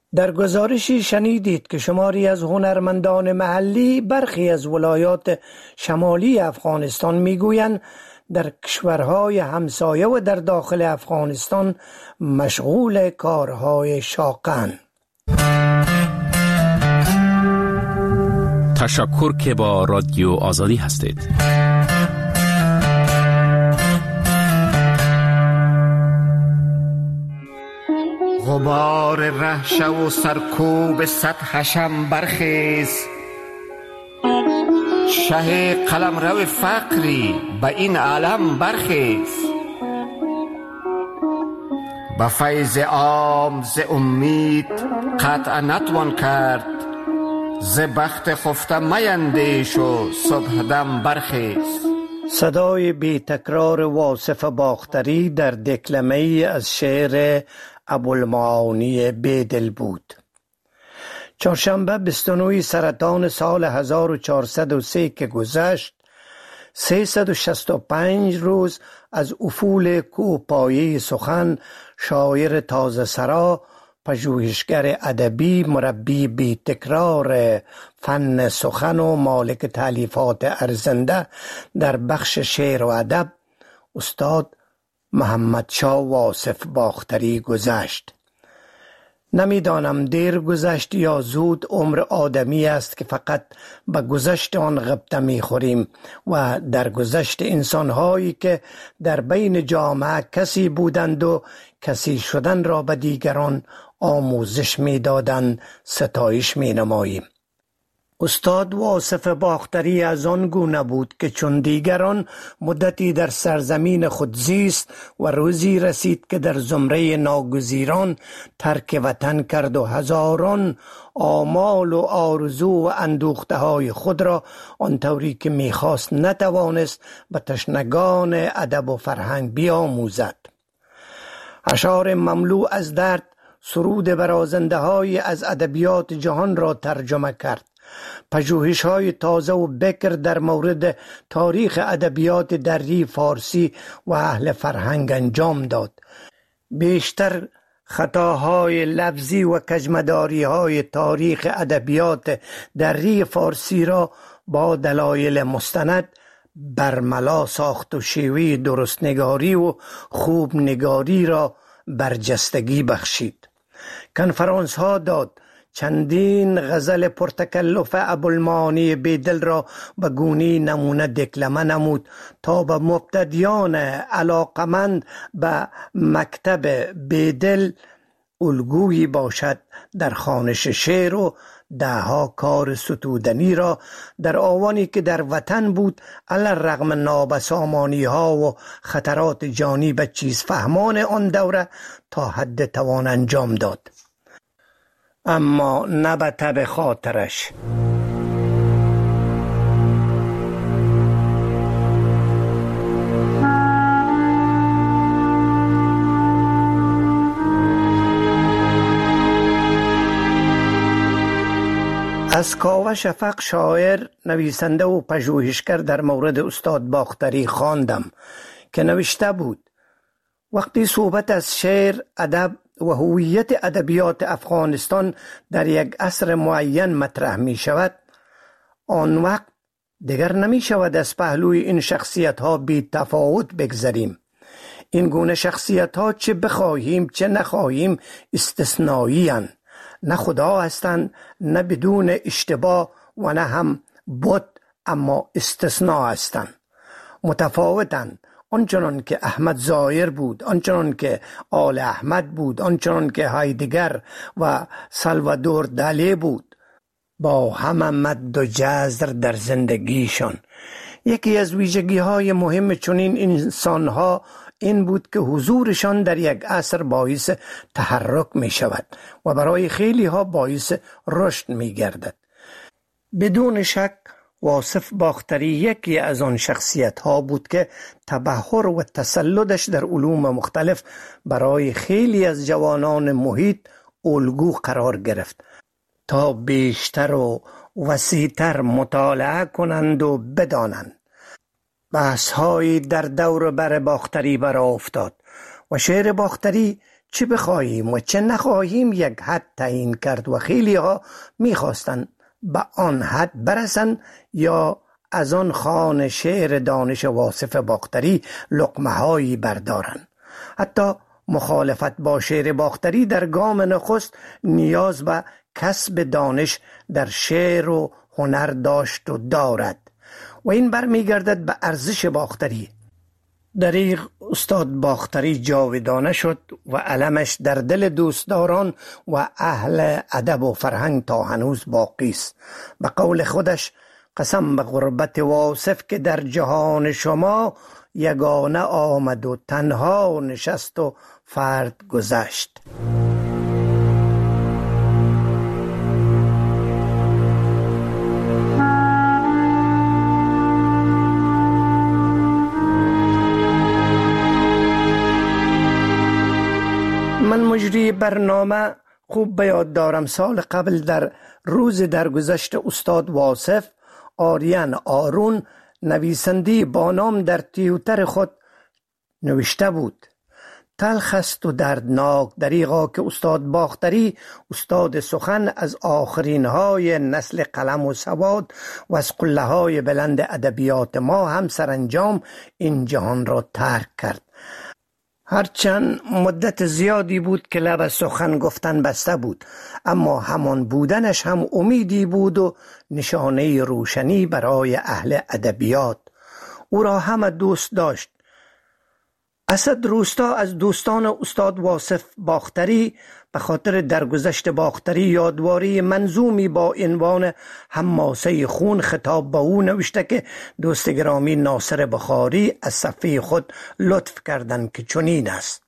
در گزارشی شنیدید که شماری از هنرمندان محلی برخی از ولایات شمالی افغانستان میگویند در کشورهای همسایه و در داخل افغانستان مشغول کارهای شاقند. تشکر که با رادیو آزادی هستید. غبار رهشه و سرکوب سطحشم برخیز، شه قلمرو فقری به این عالم برخیز. به فیض عام ز امید قطع نتوان کرد، ز بخت خفته میندیش و صبح دم برخیز. صدای بی تکرار واصف باختری در دکلمه‌ای از شعر ابوالمعانی بیدل بود. چهارشنبه 29 سرطان سال 1403 که گذشت، 365 روز از افول کوپایی سخن، شاعر تازه سرا، پژوهشگر ادبی، مربی بی تکرار فن سخن و مالک تالیفات ارزنده در بخش شعر و ادب، استاد محمدشاه واصف باختری گذشت. نمیدانم دیر گذشت یا زود. عمر آدمی است که فقط به گذشت آن غبطه میخوریم و در گذشت انسانهایی که در بین جامعه کسی بودند و کسی شدن را به دیگران آموزش میدادند ستایش مینماییم. استاد واصف باختری از آن گونه بود که چون دیگران مدتی در سرزمین خود زیست و روزی رسید که در زمره ناگزیران ترک وطن کرد و هزاران آمال و آرزو و اندوخته های خود را آنطوری که میخواست نتوانست به تشنگان ادب و فرهنگ بیاموزد. اشعار مملو از درد، سرود برازنده های از ادبیات جهان را ترجمه کرد. پژوهش‌های تازه و بکر در مورد تاریخ ادبیات دری فارسی و اهل فرهنگ انجام داد. بیشتر خطاهای لفظی و کجمداری‌های تاریخ ادبیات دری فارسی را با دلایل مستند برملا ساخت و شیوه درست نگاری و خوب نگاری را برجستگی بخشید. کنفرانس ها داد. چندین غزل پرتکلف ابوالمعانی بیدل را به گونی نمونه دکلمه نمود تا به مبتدیان علاقمند به مکتب بیدل الگویی باشد. در خوانش شعر و دهها کار ستودنی را در آوانی که در وطن بود علی الرغم نابسامانی ها و خطرات جانی به چیز فهمان آن دوره تا حد توان انجام داد، اما نه به تب خاطرش. از کاوه شفق، شاعر، نویسنده و پژوهشگر در مورد استاد باختری خواندم که نوشته بود: وقتی صحبت از شعر، ادب و هویت ادبیات افغانستان در یک عصر معین مطرح می شود، آن وقت دیگر نمی شود از پهلوی این شخصیت ها بی تفاوت بگذریم. این گونه شخصیت ها چه بخواهیم چه نخواهیم استثنایی هستند. نه خدا هستند، نه بدون اشتباه و نه هم بت، اما استثناء هستند. متفاوتند. آنچنان که احمد ظاهر بود، آنچنان که آل احمد بود، آنچنان که هایدگر و سالوادور دالی بود، با همه مد و جزر در زندگیشان. یکی از ویژگی های مهم چنین انسان ها این بود که حضورشان در یک عصر باعث تحرک می شود و برای خیلی ها باعث رشد می گردد. بدون شک واصف باختری یکی از آن شخصیت ها بود که تبحر و تسلطش در علوم مختلف برای خیلی از جوانان محیط الگو قرار گرفت تا بیشتر و وسیع‌تر مطالعه کنند و بدانند. بحث هایی در دور بر باختری برآ افتاد و شعر باختری چه بخواهیم و چه نخواهیم یک حد تعیین کرد و خیلی ها میخواستند به آن حد برسند یا از آن خوان شعر دانش واصف باختری لقمه هایی بردارند. حتی مخالفت با شعر باختری در گام نخست نیاز به کسب دانش در شعر و هنر داشت و دارد و این برمیگردد به ارزش باختری. دریغ استاد باختری جاودانه شد و علمش در دل دوستداران و اهل ادب و فرهنگ تا هنوز باقی است. به قول خودش قسم به غربت واصف که در جهان شما یگانه آمد و تنها نشست و فرد گذشت. من مجری برنامه خوب به یاد دارم سال قبل در روز درگذشت استاد واصف آریان آرون نویسنده با نام در توییتر خود نوشته بود: تلخ است و دردناک دریغا که استاد باختری استاد سخن از آخرین های نسل قلم و سواد و از قله های بلند ادبیات ما هم سرانجام این جهان را ترک کرد. هرچند مدت زیادی بود که لب سخن گفتن بسته بود، اما همان بودنش هم امیدی بود و نشانه روشنی برای اهل ادبیات. او را همه دوست داشت. اسد روستا از دوستان استاد واصف باختری به خاطر درگذشت باختری یادواری منظومی با عنوان حماسه خون خطاب به او نوشته که دوست گرامی ناصر بخاری از صفحه خود لطف کردند که چنین است: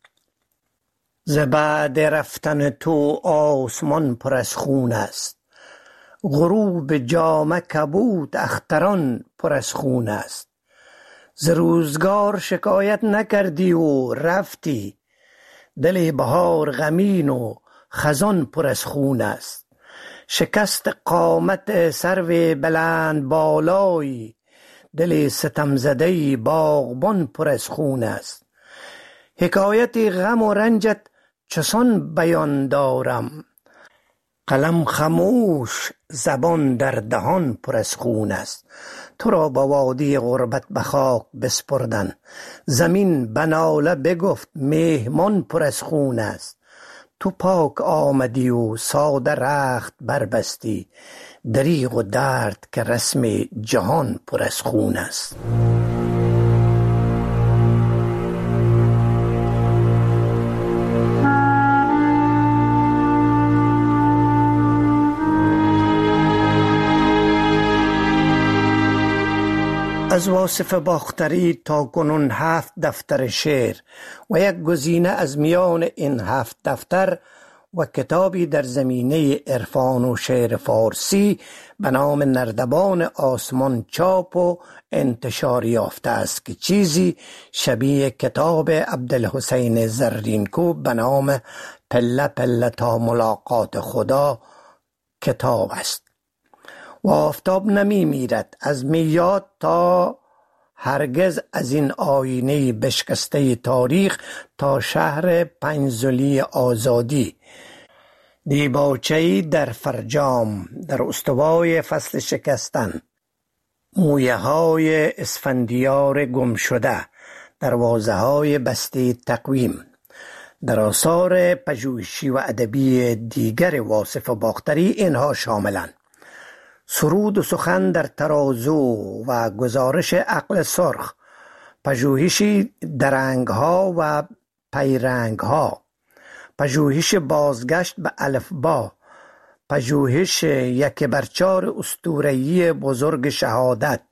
ز بعد رفتن تو آسمان پر از خون است، غروب جامه کبود اختران پر از خون است. ز روزگار شکایت نکردی و رفتی، دل بهار غمین و خزان پر از خون است. شکست قامت سرو بلند بالایی، دل ستم زده باغبان پر از خون است. حکایت غم و رنجت چسان بیان دارم، قلم خموش زبان در دهان پر از خون است. تو را با وادی غربت به خاک بسپردن، زمین بناله بگفت مهمان پر از خون است. تو پاک آمدی و ساده رخت بربستی، دریغ و درد که رسم جهان پر از خون است. از واصف باختری تا کنون 7 دفتر شعر و یک گزینه از میان این 7 دفتر و کتابی در زمینه عرفان و شعر فارسی به نام نردبان آسمان چاپ و انتشار یافته است که چیزی شبیه کتاب عبدالحسین زرینکوب به نام پله پله تا ملاقات خدا کتاب است. و آفتاب نمی میرد از میاد تا هرگز از این آینه بشکسته تاریخ تا شهر پنجزلی آزادی، دیباچه‌ای در فرجام در استوای فصل شکستن، مویه های اسفندیار گم شده، دروازه های بسته تقویم. در آثار پژوهشی و ادبی دیگر واصف باختری اینها شاملند: سرود و سخن در ترازو و گزارش عقل سرخ، پژوهشی درنگ ها و پیرنگ ها، پژوهش بازگشت به الفبا، پژوهش 1/4 اسطوره‌ای بزرگ شهادت،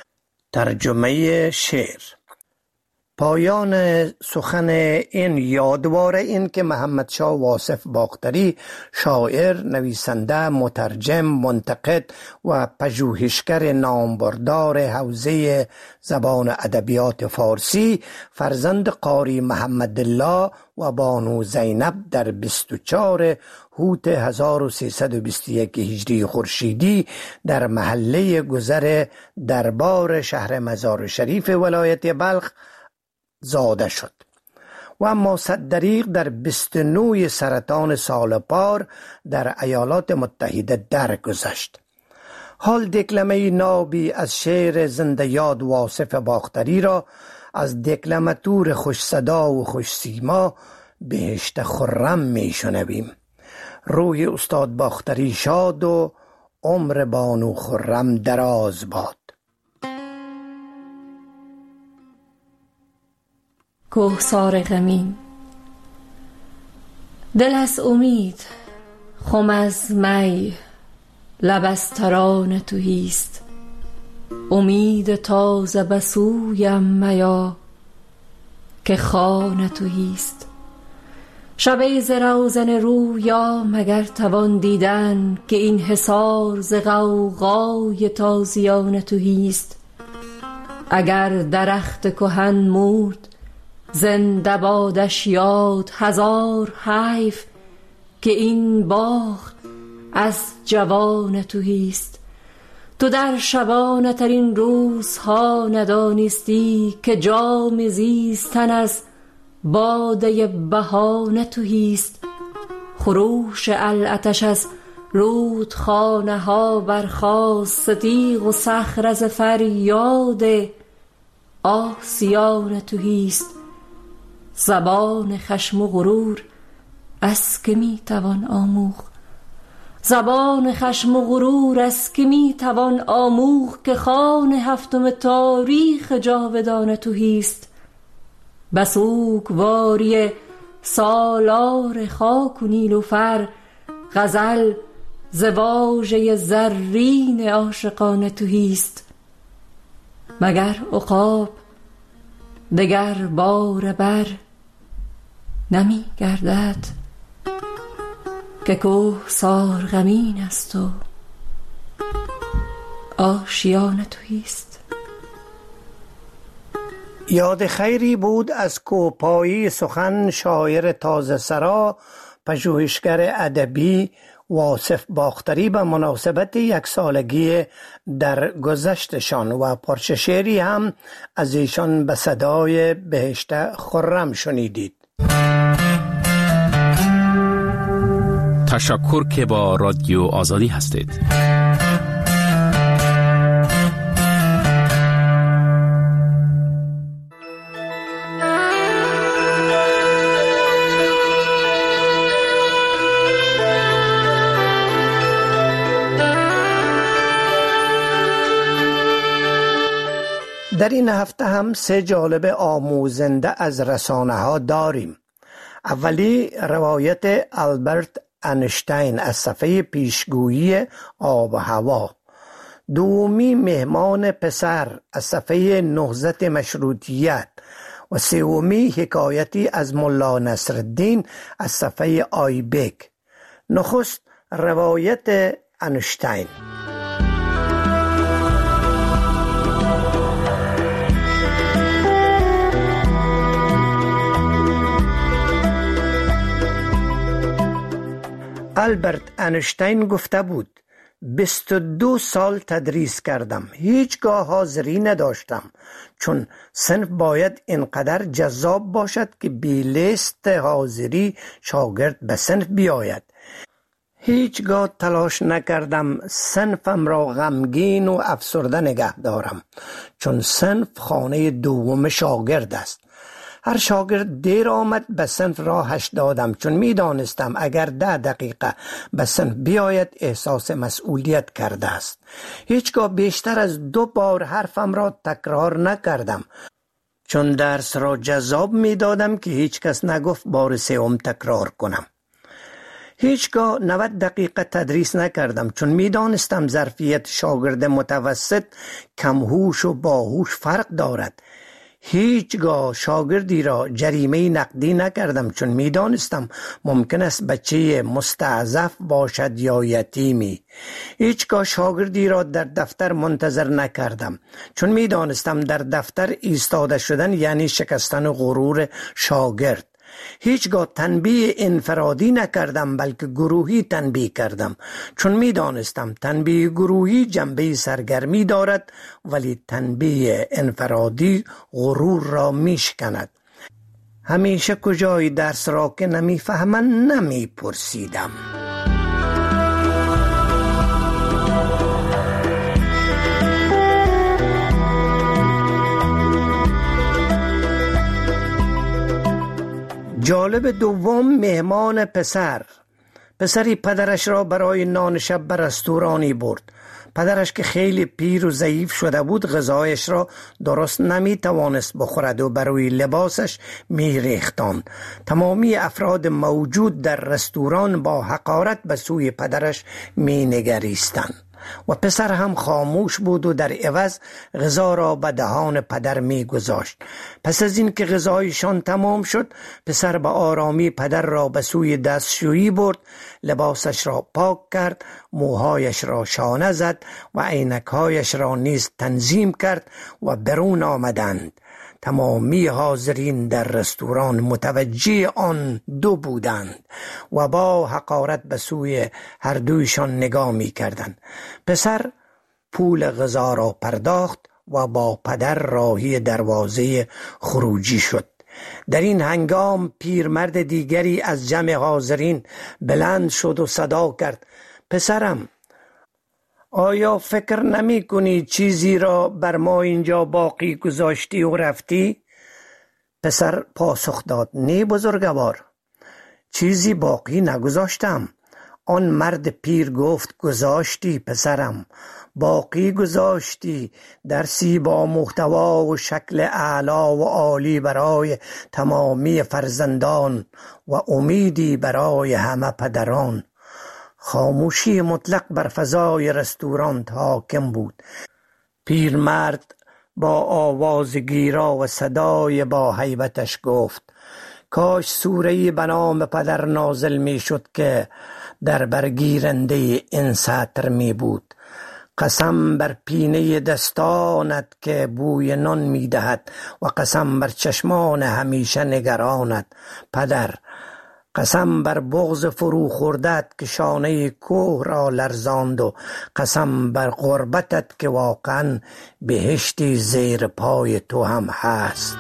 ترجمه شعر. پایان سخن این یادوار این که محمد شاه واصف باختری شاعر، نویسنده، مترجم، منتقد و پژوهشگر نامبردار حوزه زبان ادبیات فارسی، فرزند قاری محمد الله و بانو زینب در 24 هوت 1321 هجری خورشیدی در محله گذر دربار شهر مزار شریف ولایت بلخ زاده شد و اما صدریق در 29 سرطان سالپار در ایالات متحده درگذشت. حال دکلمه نابی از شعر زنده یاد واصف باختری را از دکلماتور خوش صدا و خوش سیما بهشت خرم می شنویم. روح استاد باختری شاد و عمر بانو خرم دراز باد. کوهسار غمین، دل از امید، خم از می، لب از ترانه تویست. امید تازه بسویم میا که خانه تویست. شب ز روزن رویا مگر توان دیدن که این حصار ز غوغای تازیانه تویست. اگر درخت کهن مرد زنده بادش یاد، هزار حیف که این باغ از جوان تویست. تو در شبانه ترین روزها ندانستی که جام زیستن از باده بهانه تویست. خروش العطش از رودخانه ها برخاست، تیغ و صخره ز فریاد آسیان تویست. زبان خشم و غرور از که می توان آموخت، زبان خشم و غرور از که می توان آموخت که خوان هفتم تاریخ جاودانه تویست. بسوگواری سالار خاک و نیلوفر، غزل ز واژه زرین عاشقانه تویست. مگر عقاب دگر بار بر نمی گردد که کوهسار غمین است و آشیانه تویست. یاد خیری بود از کوپایی سخن شاعر تازه سرا پژوهشگر ادبی واصف باختری به مناسبت 1 سالگی در گذشتشان و پارچه شعری هم از ایشان به صدای بهشت خرم شنیدید. تشکر که با رادیو آزادی هستید. در این هفته هم 3 جالب آموزنده از رسانه ها داریم. اولی روایت آلبرت انشتین از صفحه پیشگویی آب و هوا. دومی مهمان پسر از صفحه نهضت مشروطیت و سومی حکایتی از ملا نصرالدین از صفحه آیبک. نخست روایت انشتین. آلبرت انشتین گفته بود 22 سال تدریس کردم، هیچگاه حاضری نداشتم، چون صنف باید اینقدر جذاب باشد که بی لیست حاضری شاگرد به صنف بیاید. هیچگاه تلاش نکردم صنفم را غمگین و افسرده نگه دارم، چون صنف خانه دوم شاگرد است. هر شاگرد دیر آمد به صنف راهش دادم، چون می دانستم اگر 10 دقیقه به صنف بیاید احساس مسئولیت کرده است. هیچگاه بیشتر از 2 بار حرفم را تکرار نکردم، چون درس را جذاب می دادم که هیچ کس نگفت بار 3 تکرار کنم. هیچگاه 90 دقیقه تدریس نکردم، چون می دانستم ظرفیت شاگرد متوسط کمهوش و باهوش فرق دارد. هیچگاه شاگردی را جریمه نقدی نکردم، چون می دانستم ممکن است بچه مستعضف باشد یا یتیمی. هیچگاه شاگردی را در دفتر منتظر نکردم، چون می دانستم در دفتر ایستاده شدن یعنی شکستن غرور شاگرد. هیچگاه تنبیه انفرادی نکردم، بلکه گروهی تنبیه کردم، چون می دانستم تنبیه گروهی جنبه سرگرمی دارد، ولی تنبیه انفرادی غرور را می شکند. همیشه کجای درس را که نمیفهمن نمیپرسیدم. جالب دوم مهمان پسری پدرش را برای نان شب به رستورانی برد. پدرش که خیلی پیر و ضعیف شده بود غذایش را درست نمی توانست بخورد و بروی لباسش می ریختاند. تمامی افراد موجود در رستوران با حقارت به سوی پدرش می نگریستند و پسر هم خاموش بود و در عوض غذا را به دهان پدر می گذاشت. پس از این که غذایشان تمام شد پسر به آرامی پدر را به سوی دستشویی برد، لباسش را پاک کرد، موهایش را شانه زد و عینکهایش را نیز تنظیم کرد و برون آمدند. تمامی حاضرین در رستوران متوجه آن دو بودند و با حقارت به سوی هر دویشان نگاه می کردند. پسر پول غذا را پرداخت و با پدر راهی دروازه خروجی شد. در این هنگام پیرمرد دیگری از جمع حاضرین بلند شد و صدا کرد: پسرم، آیا فکر نمی کنی چیزی را بر ما اینجا باقی گذاشتی و رفتی؟ پسر پاسخ داد: نه بزرگوار، چیزی باقی نگذاشتم. آن مرد پیر گفت: گذاشتی پسرم، باقی گذاشتی، درسی با محتوا و شکل اعلی و عالی برای تمامی فرزندان و امیدی برای همه پدران. خاموشی مطلق بر فضای رستوران حاکم بود. پیرمرد با آواز گیرا و صدای با هیبتش گفت: کاش سوره‌ای به نام پدر نازل می شد که در برگیرنده این سطر می بود: قسم بر پینه دستانت که بوی نان می دهد و قسم بر چشمان همیشه نگرانت پدر، قسم بر بغض فرو خوردت که شانه کوه را لرزاند و قسم بر غربتت که واقعا بهشتی زیر پای تو هم هست.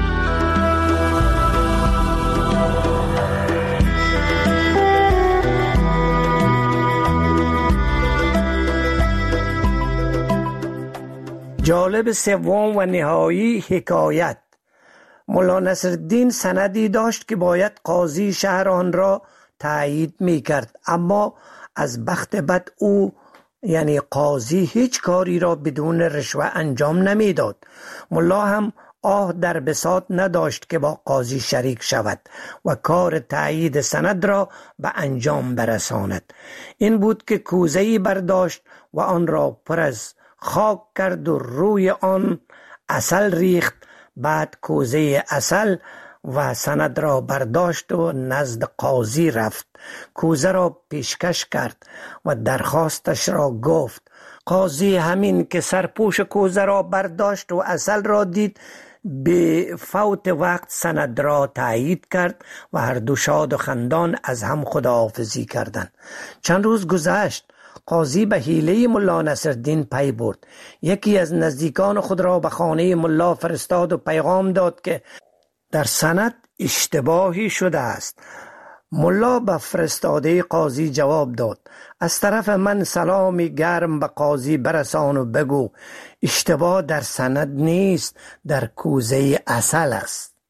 جالب سوم و نهایی حکایت. مولا نصرالدین سندی داشت که باید قاضی شهر آن را تایید می کرد، اما از بخت بد او یعنی قاضی هیچ کاری را بدون رشوه انجام نمی داد. مولا هم در بساط نداشت که با قاضی شریک شود و کار تایید سند را به انجام برساند. این بود که کوزه‌ای برداشت و آن را پر از خاک کرد و روی آن عسل ریخت. بعد کوزه عسل و سند را برداشت و نزد قاضی رفت. کوزه را پیشکش کرد و درخواستش را گفت. قاضی همین که سرپوش کوزه را برداشت و عسل را دید به فوت وقت سند را تایید کرد و هر دو شاد و خندان از هم خداحافظی کردند. چند روز گذشت. قاضی به حیله ملا نصرالدین پی برد. یکی از نزدیکان خود را به خانه ملا فرستاد و پیغام داد که در سند اشتباهی شده است. ملا به فرستاده قاضی جواب داد: از طرف من سلامی گرم به قاضی برسان و بگو اشتباه در سند نیست، در کوزه عسل است.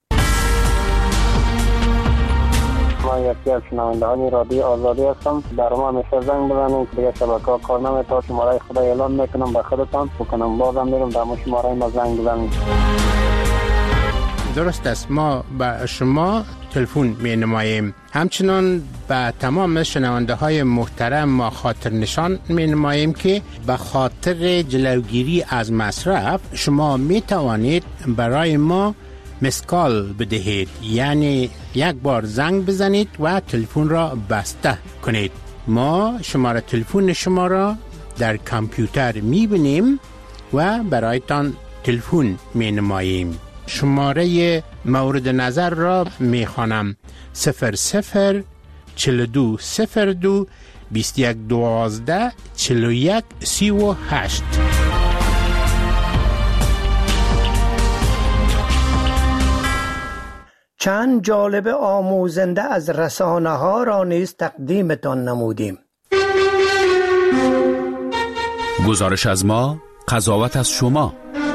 من یکی از شنوندگان رادیو آزادی هستم. در ما همیشه زنگ بزنید، دیگه شبکه‌ها کار نمی‌کنه. شماره خدا اعلام میکنم به خودتان بکنم، بازم میرم در شماره ما زنگ بزنید. درست است، ما به شما تلفن می نماییم. همچنان به تمام شنونده های محترم ما خاطر نشان می نماییم که به خاطر جلوگیری از مصرف شما می توانید برای ما مسکال بدهید، یعنی یک بار زنگ بزنید و تلفن را بسته کنید. ما شماره تلفن شما را در کامپیوتر می بینیم و برایتان تلفن می نماییم. شماره مورد نظر را می خوانم: 00 42 02 21 12 41 38. چند جالب آموزنده از رسانه ها را نیز تقدیمتان نمودیم. گزارش از ما، قضاوت از شما.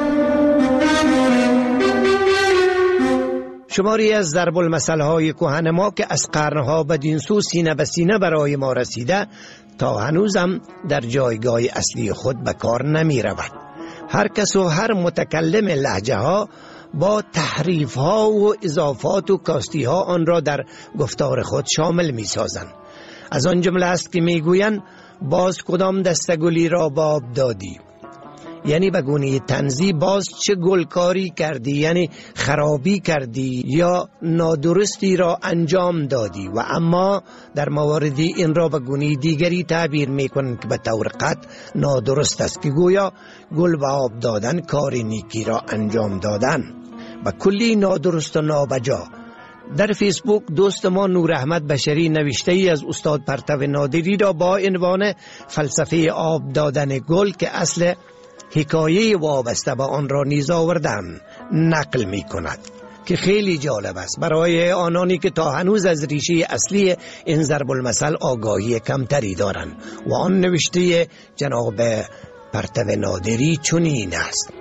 شماری از ضرب المثل‌های کهن ما که از قرنها بدین سو سینه به سینه برای ما رسیده تا هنوزم در جایگاه اصلی خود به کار نمی رود. هر کس و هر متکلم لهجه ها با تحریف ها و اضافات و کاستی ها آن را در گفتار خود شامل می سازند. از آن جمله است که می گویند باز کدام دستگلی را باب دادی، یعنی به گونه تنزی باز چه گلکاری کردی، یعنی خرابی کردی یا نادرستی را انجام دادی. و اما در مواردی این را به گونه دیگری تعبیر میکنند که به طور قطع نادرست است، که گویا گل به آب دادن کار نیکی را انجام دادن، و کلی نادرست و نابجا. در فیسبوک دوست ما نور احمد بشری نوشته ای از استاد پرتو نادری را با عنوان فلسفه آب دادن گل که اصل حکایه وابسته به آن را نیز آوردن نقل می کند که خیلی جالب است برای آنانی که تا هنوز از ریشه اصلی این ضرب المثل آگاهی کمتری دارند. و آن نوشته جناب پرتو نادری چنین است: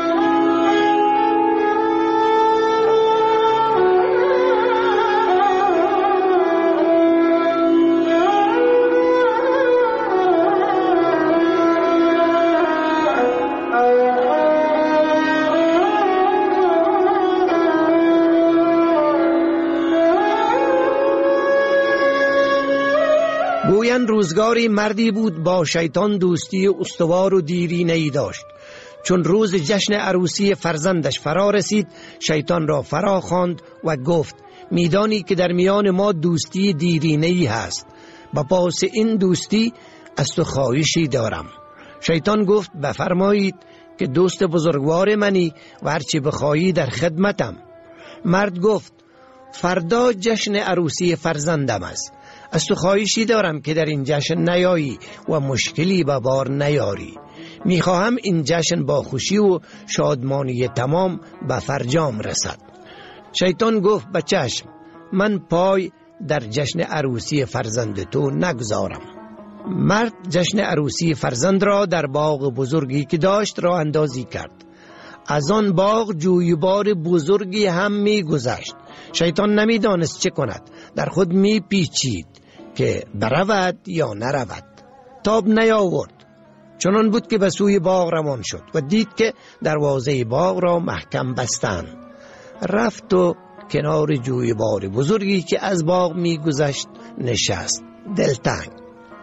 گویند روزگاری مردی بود با شیطان دوستی استوار و دیرینه‌ای داشت. چون روز جشن عروسی فرزندش فرا رسید، شیطان را فرا خواند و گفت میدانی که در میان ما دوستی دیرینه‌ای هست، با پاس این دوستی از تو خواهشی دارم. شیطان گفت بفرمایید که دوست بزرگوار منی و هرچی بخواهی در خدمتم. مرد گفت فردا جشن عروسی فرزندم است، از تو خواهشی دارم که در این جشن نیایی و مشکلی به بار نیاری. میخواهم این جشن با خوشی و شادمانی تمام به فرجام رسد. شیطان گفت به چشم، من پای در جشن عروسی فرزند تو نگذارم. مرد جشن عروسی فرزند را در باغ بزرگی که داشت راه اندازی کرد. از آن باغ جویبار بزرگی هم می گذشت. شیطان نمیدانست چه کند، در خود می پیچید که برود یا نرود. تاب نیاورد. چنان بود که به سوی باغ روان شد و دید که دروازه باغ را محکم بستند. رفت و کنار جویبار بزرگی که از باغ می گذشت نشست. دلتنگ.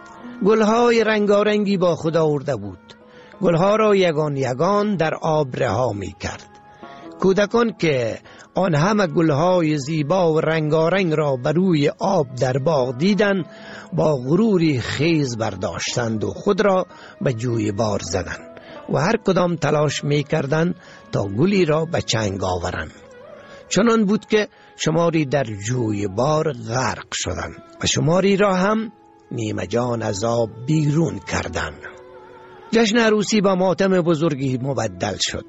گلهای رنگارنگی با خود آورده بود. گلها را یگان یگان در آب رها می کرد. کودکان که آن همه گلهای زیبا و رنگارنگ را بر روی آب در باغ دیدند، با غروری خیز برداشتند و خود را به جویبار زدند و هر کدام تلاش می کردند تا گلی را به چنگ آورند. چنان بود که شماری در جویبار غرق شدند و شماری را هم نیمه جان از آب بیرون کردند. جشن عروسی با ماتم بزرگی مبدل شد.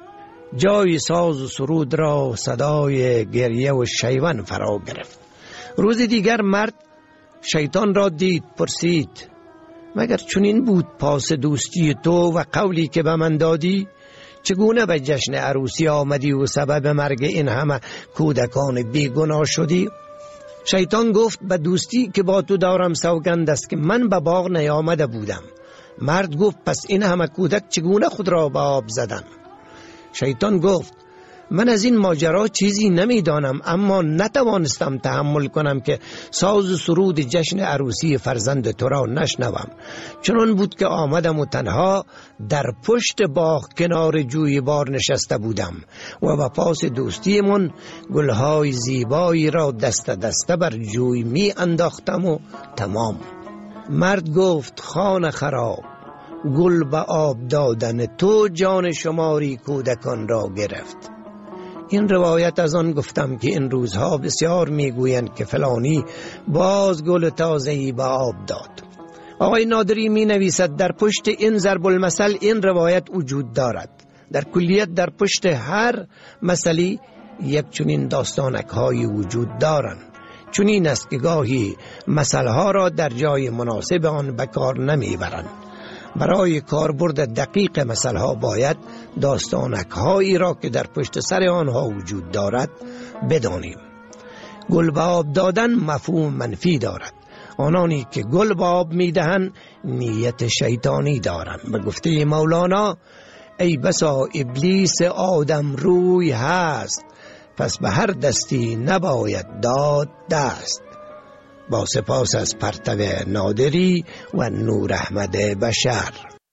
جای ساز و سرود را صدای گریه و شیون فرا گرفت. روز دیگر مرد شیطان را دید، پرسید مگر چنین بود پاس دوستی تو و قولی که به من دادی؟ چگونه به جشن عروسی آمدی و سبب مرگ این همه کودکان بیگناه شدی؟ شیطان گفت به دوستی که با تو دارم سوگند است که من به باغ نیامده بودم. مرد گفت پس این همه کودک چگونه خود را به آب زدند؟ شیطان گفت من از این ماجرا چیزی نمیدانم، اما نتوانستم تحمل کنم که ساز و سرود جشن عروسی فرزند تو را نشنوم. چنان بود که آمدم و تنها در پشت باغ کنار جویبار نشسته بودم و با پاس دوستیمون گلهای زیبایی را دست دسته بر جوی می انداختم و تمام. مرد گفت خانه خراب، گل به آب دادن تو جان شماری کودکان را گرفت. این روایت از آن گفتم که این روزها بسیار میگویند که فلانی باز گل تازه‌ای به آب داد. آقای نادری می نویسد در پشت این ضرب المثل این روایت وجود دارد. در کلیت در پشت هر مثلی یک چنین داستانک های وجود دارند. چنین است که گاهی مسئله ها را در جای مناسب آن به کار نمیبرند. برای کاربرد دقیق مسئله ها باید داستانک هایی را که در پشت سر آنها وجود دارد بدانیم. گل به آب دادن مفهوم منفی دارد. آنانی که گل به آب میدهند نیت شیطانی دارند. به گفته مولانا ای بسا ابلیس آدم روی هست، پس به هر دستی نباید داد دست. با سپاس از پرتو نادری و نور احمد بشر.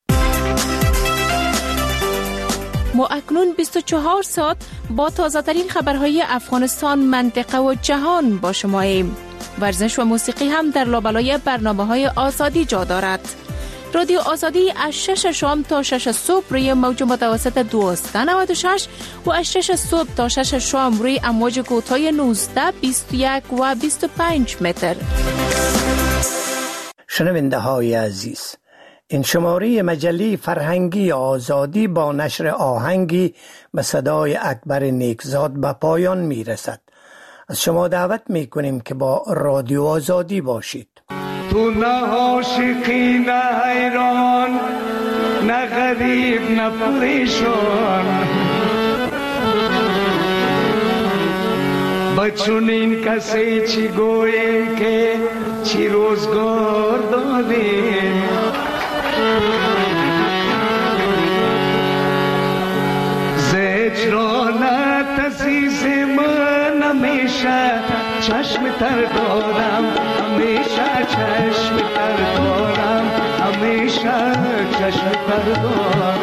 ما اکنون 24 ساعت با تازه ترین خبرهای افغانستان، منطقه و جهان با شماییم. ورزش و موسیقی هم در لابلای برنامه‌های آزادی جا دارد. رادیو آزادی از 6 شام تا 6 صبح روی موج متوسط 1296 و از 6 صبح تا 6 شام روی امواج کوتاه 19، 21 و 25 متر. شنونده های عزیز، این شماره مجله فرهنگی آزادی با نشر آهنگی به صدای اکبر نیکزاد به پایان می رسد. از شما دعوت می کنیم که با رادیو آزادی باشید. تو نه عاشقی نه حیران، نه غریب نه پریشان، بچون این کسی چی گویی که چی روزگار دادیم. زجرانت عزیز من همیشه چشم تر دارم، همیشه چشم تر دارم، همیشه چشم تر دارم.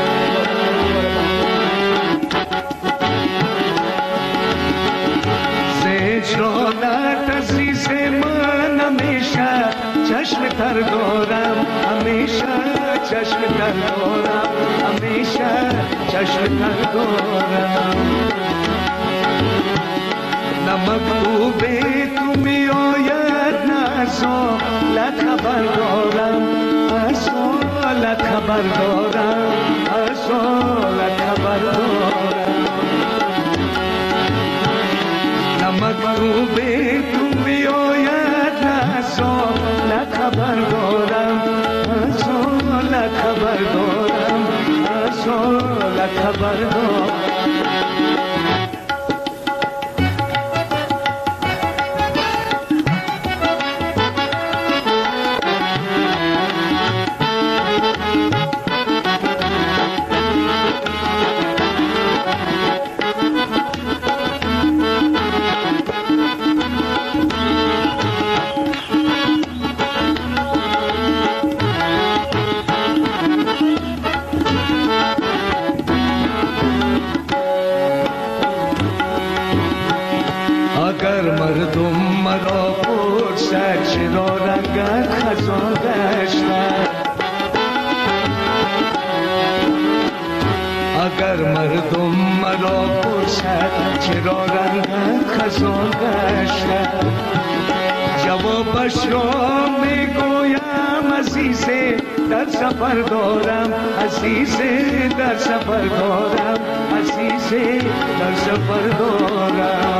زجرانت عزیز من همیشه چشم تر دارم، همیشه چشم تر دارم، همیشه چشم تر دارم. نمکتوب تو می آید نه از حالت خبر دارم، از حالت خبر دارم، از حالت خبر دارم. نمکتوب تو می آید نه از حالت خبر دارم، از حالت خبر دارم، از حالت خبر دارم. مردم مرا پرسد چرا رنگت خزان گشتن، اگر مردم مرا پرسد چرا رنگت خزان گشتن، جوابش را میگویم عزیزه در سفر دارم، عزیزه در سفر دارم، عزیزه در سفر دارم.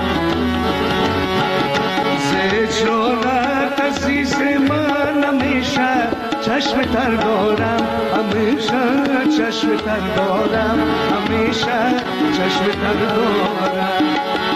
زجرانت عزیز من همیشه چشم تر دارم، همیشه چشم تر دارم، همیشه چشم تر دارم.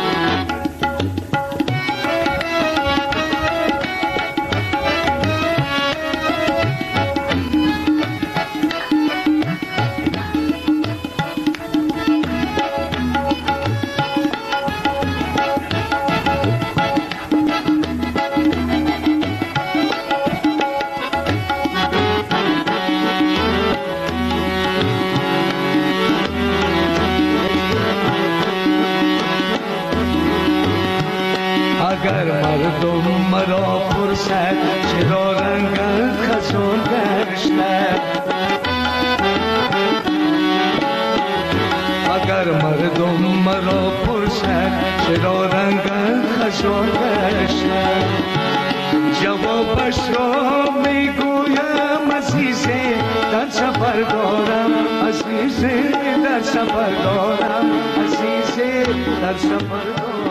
اگر مردم مرا پرسد چرا رنگت خزان گشته، اگر مردم مرا پرسد چرا رنگت خزان گشته، جوابش را میگویم عزیزه در سفر دارم، عزیزه در سفر دارم، عزیزه در سفر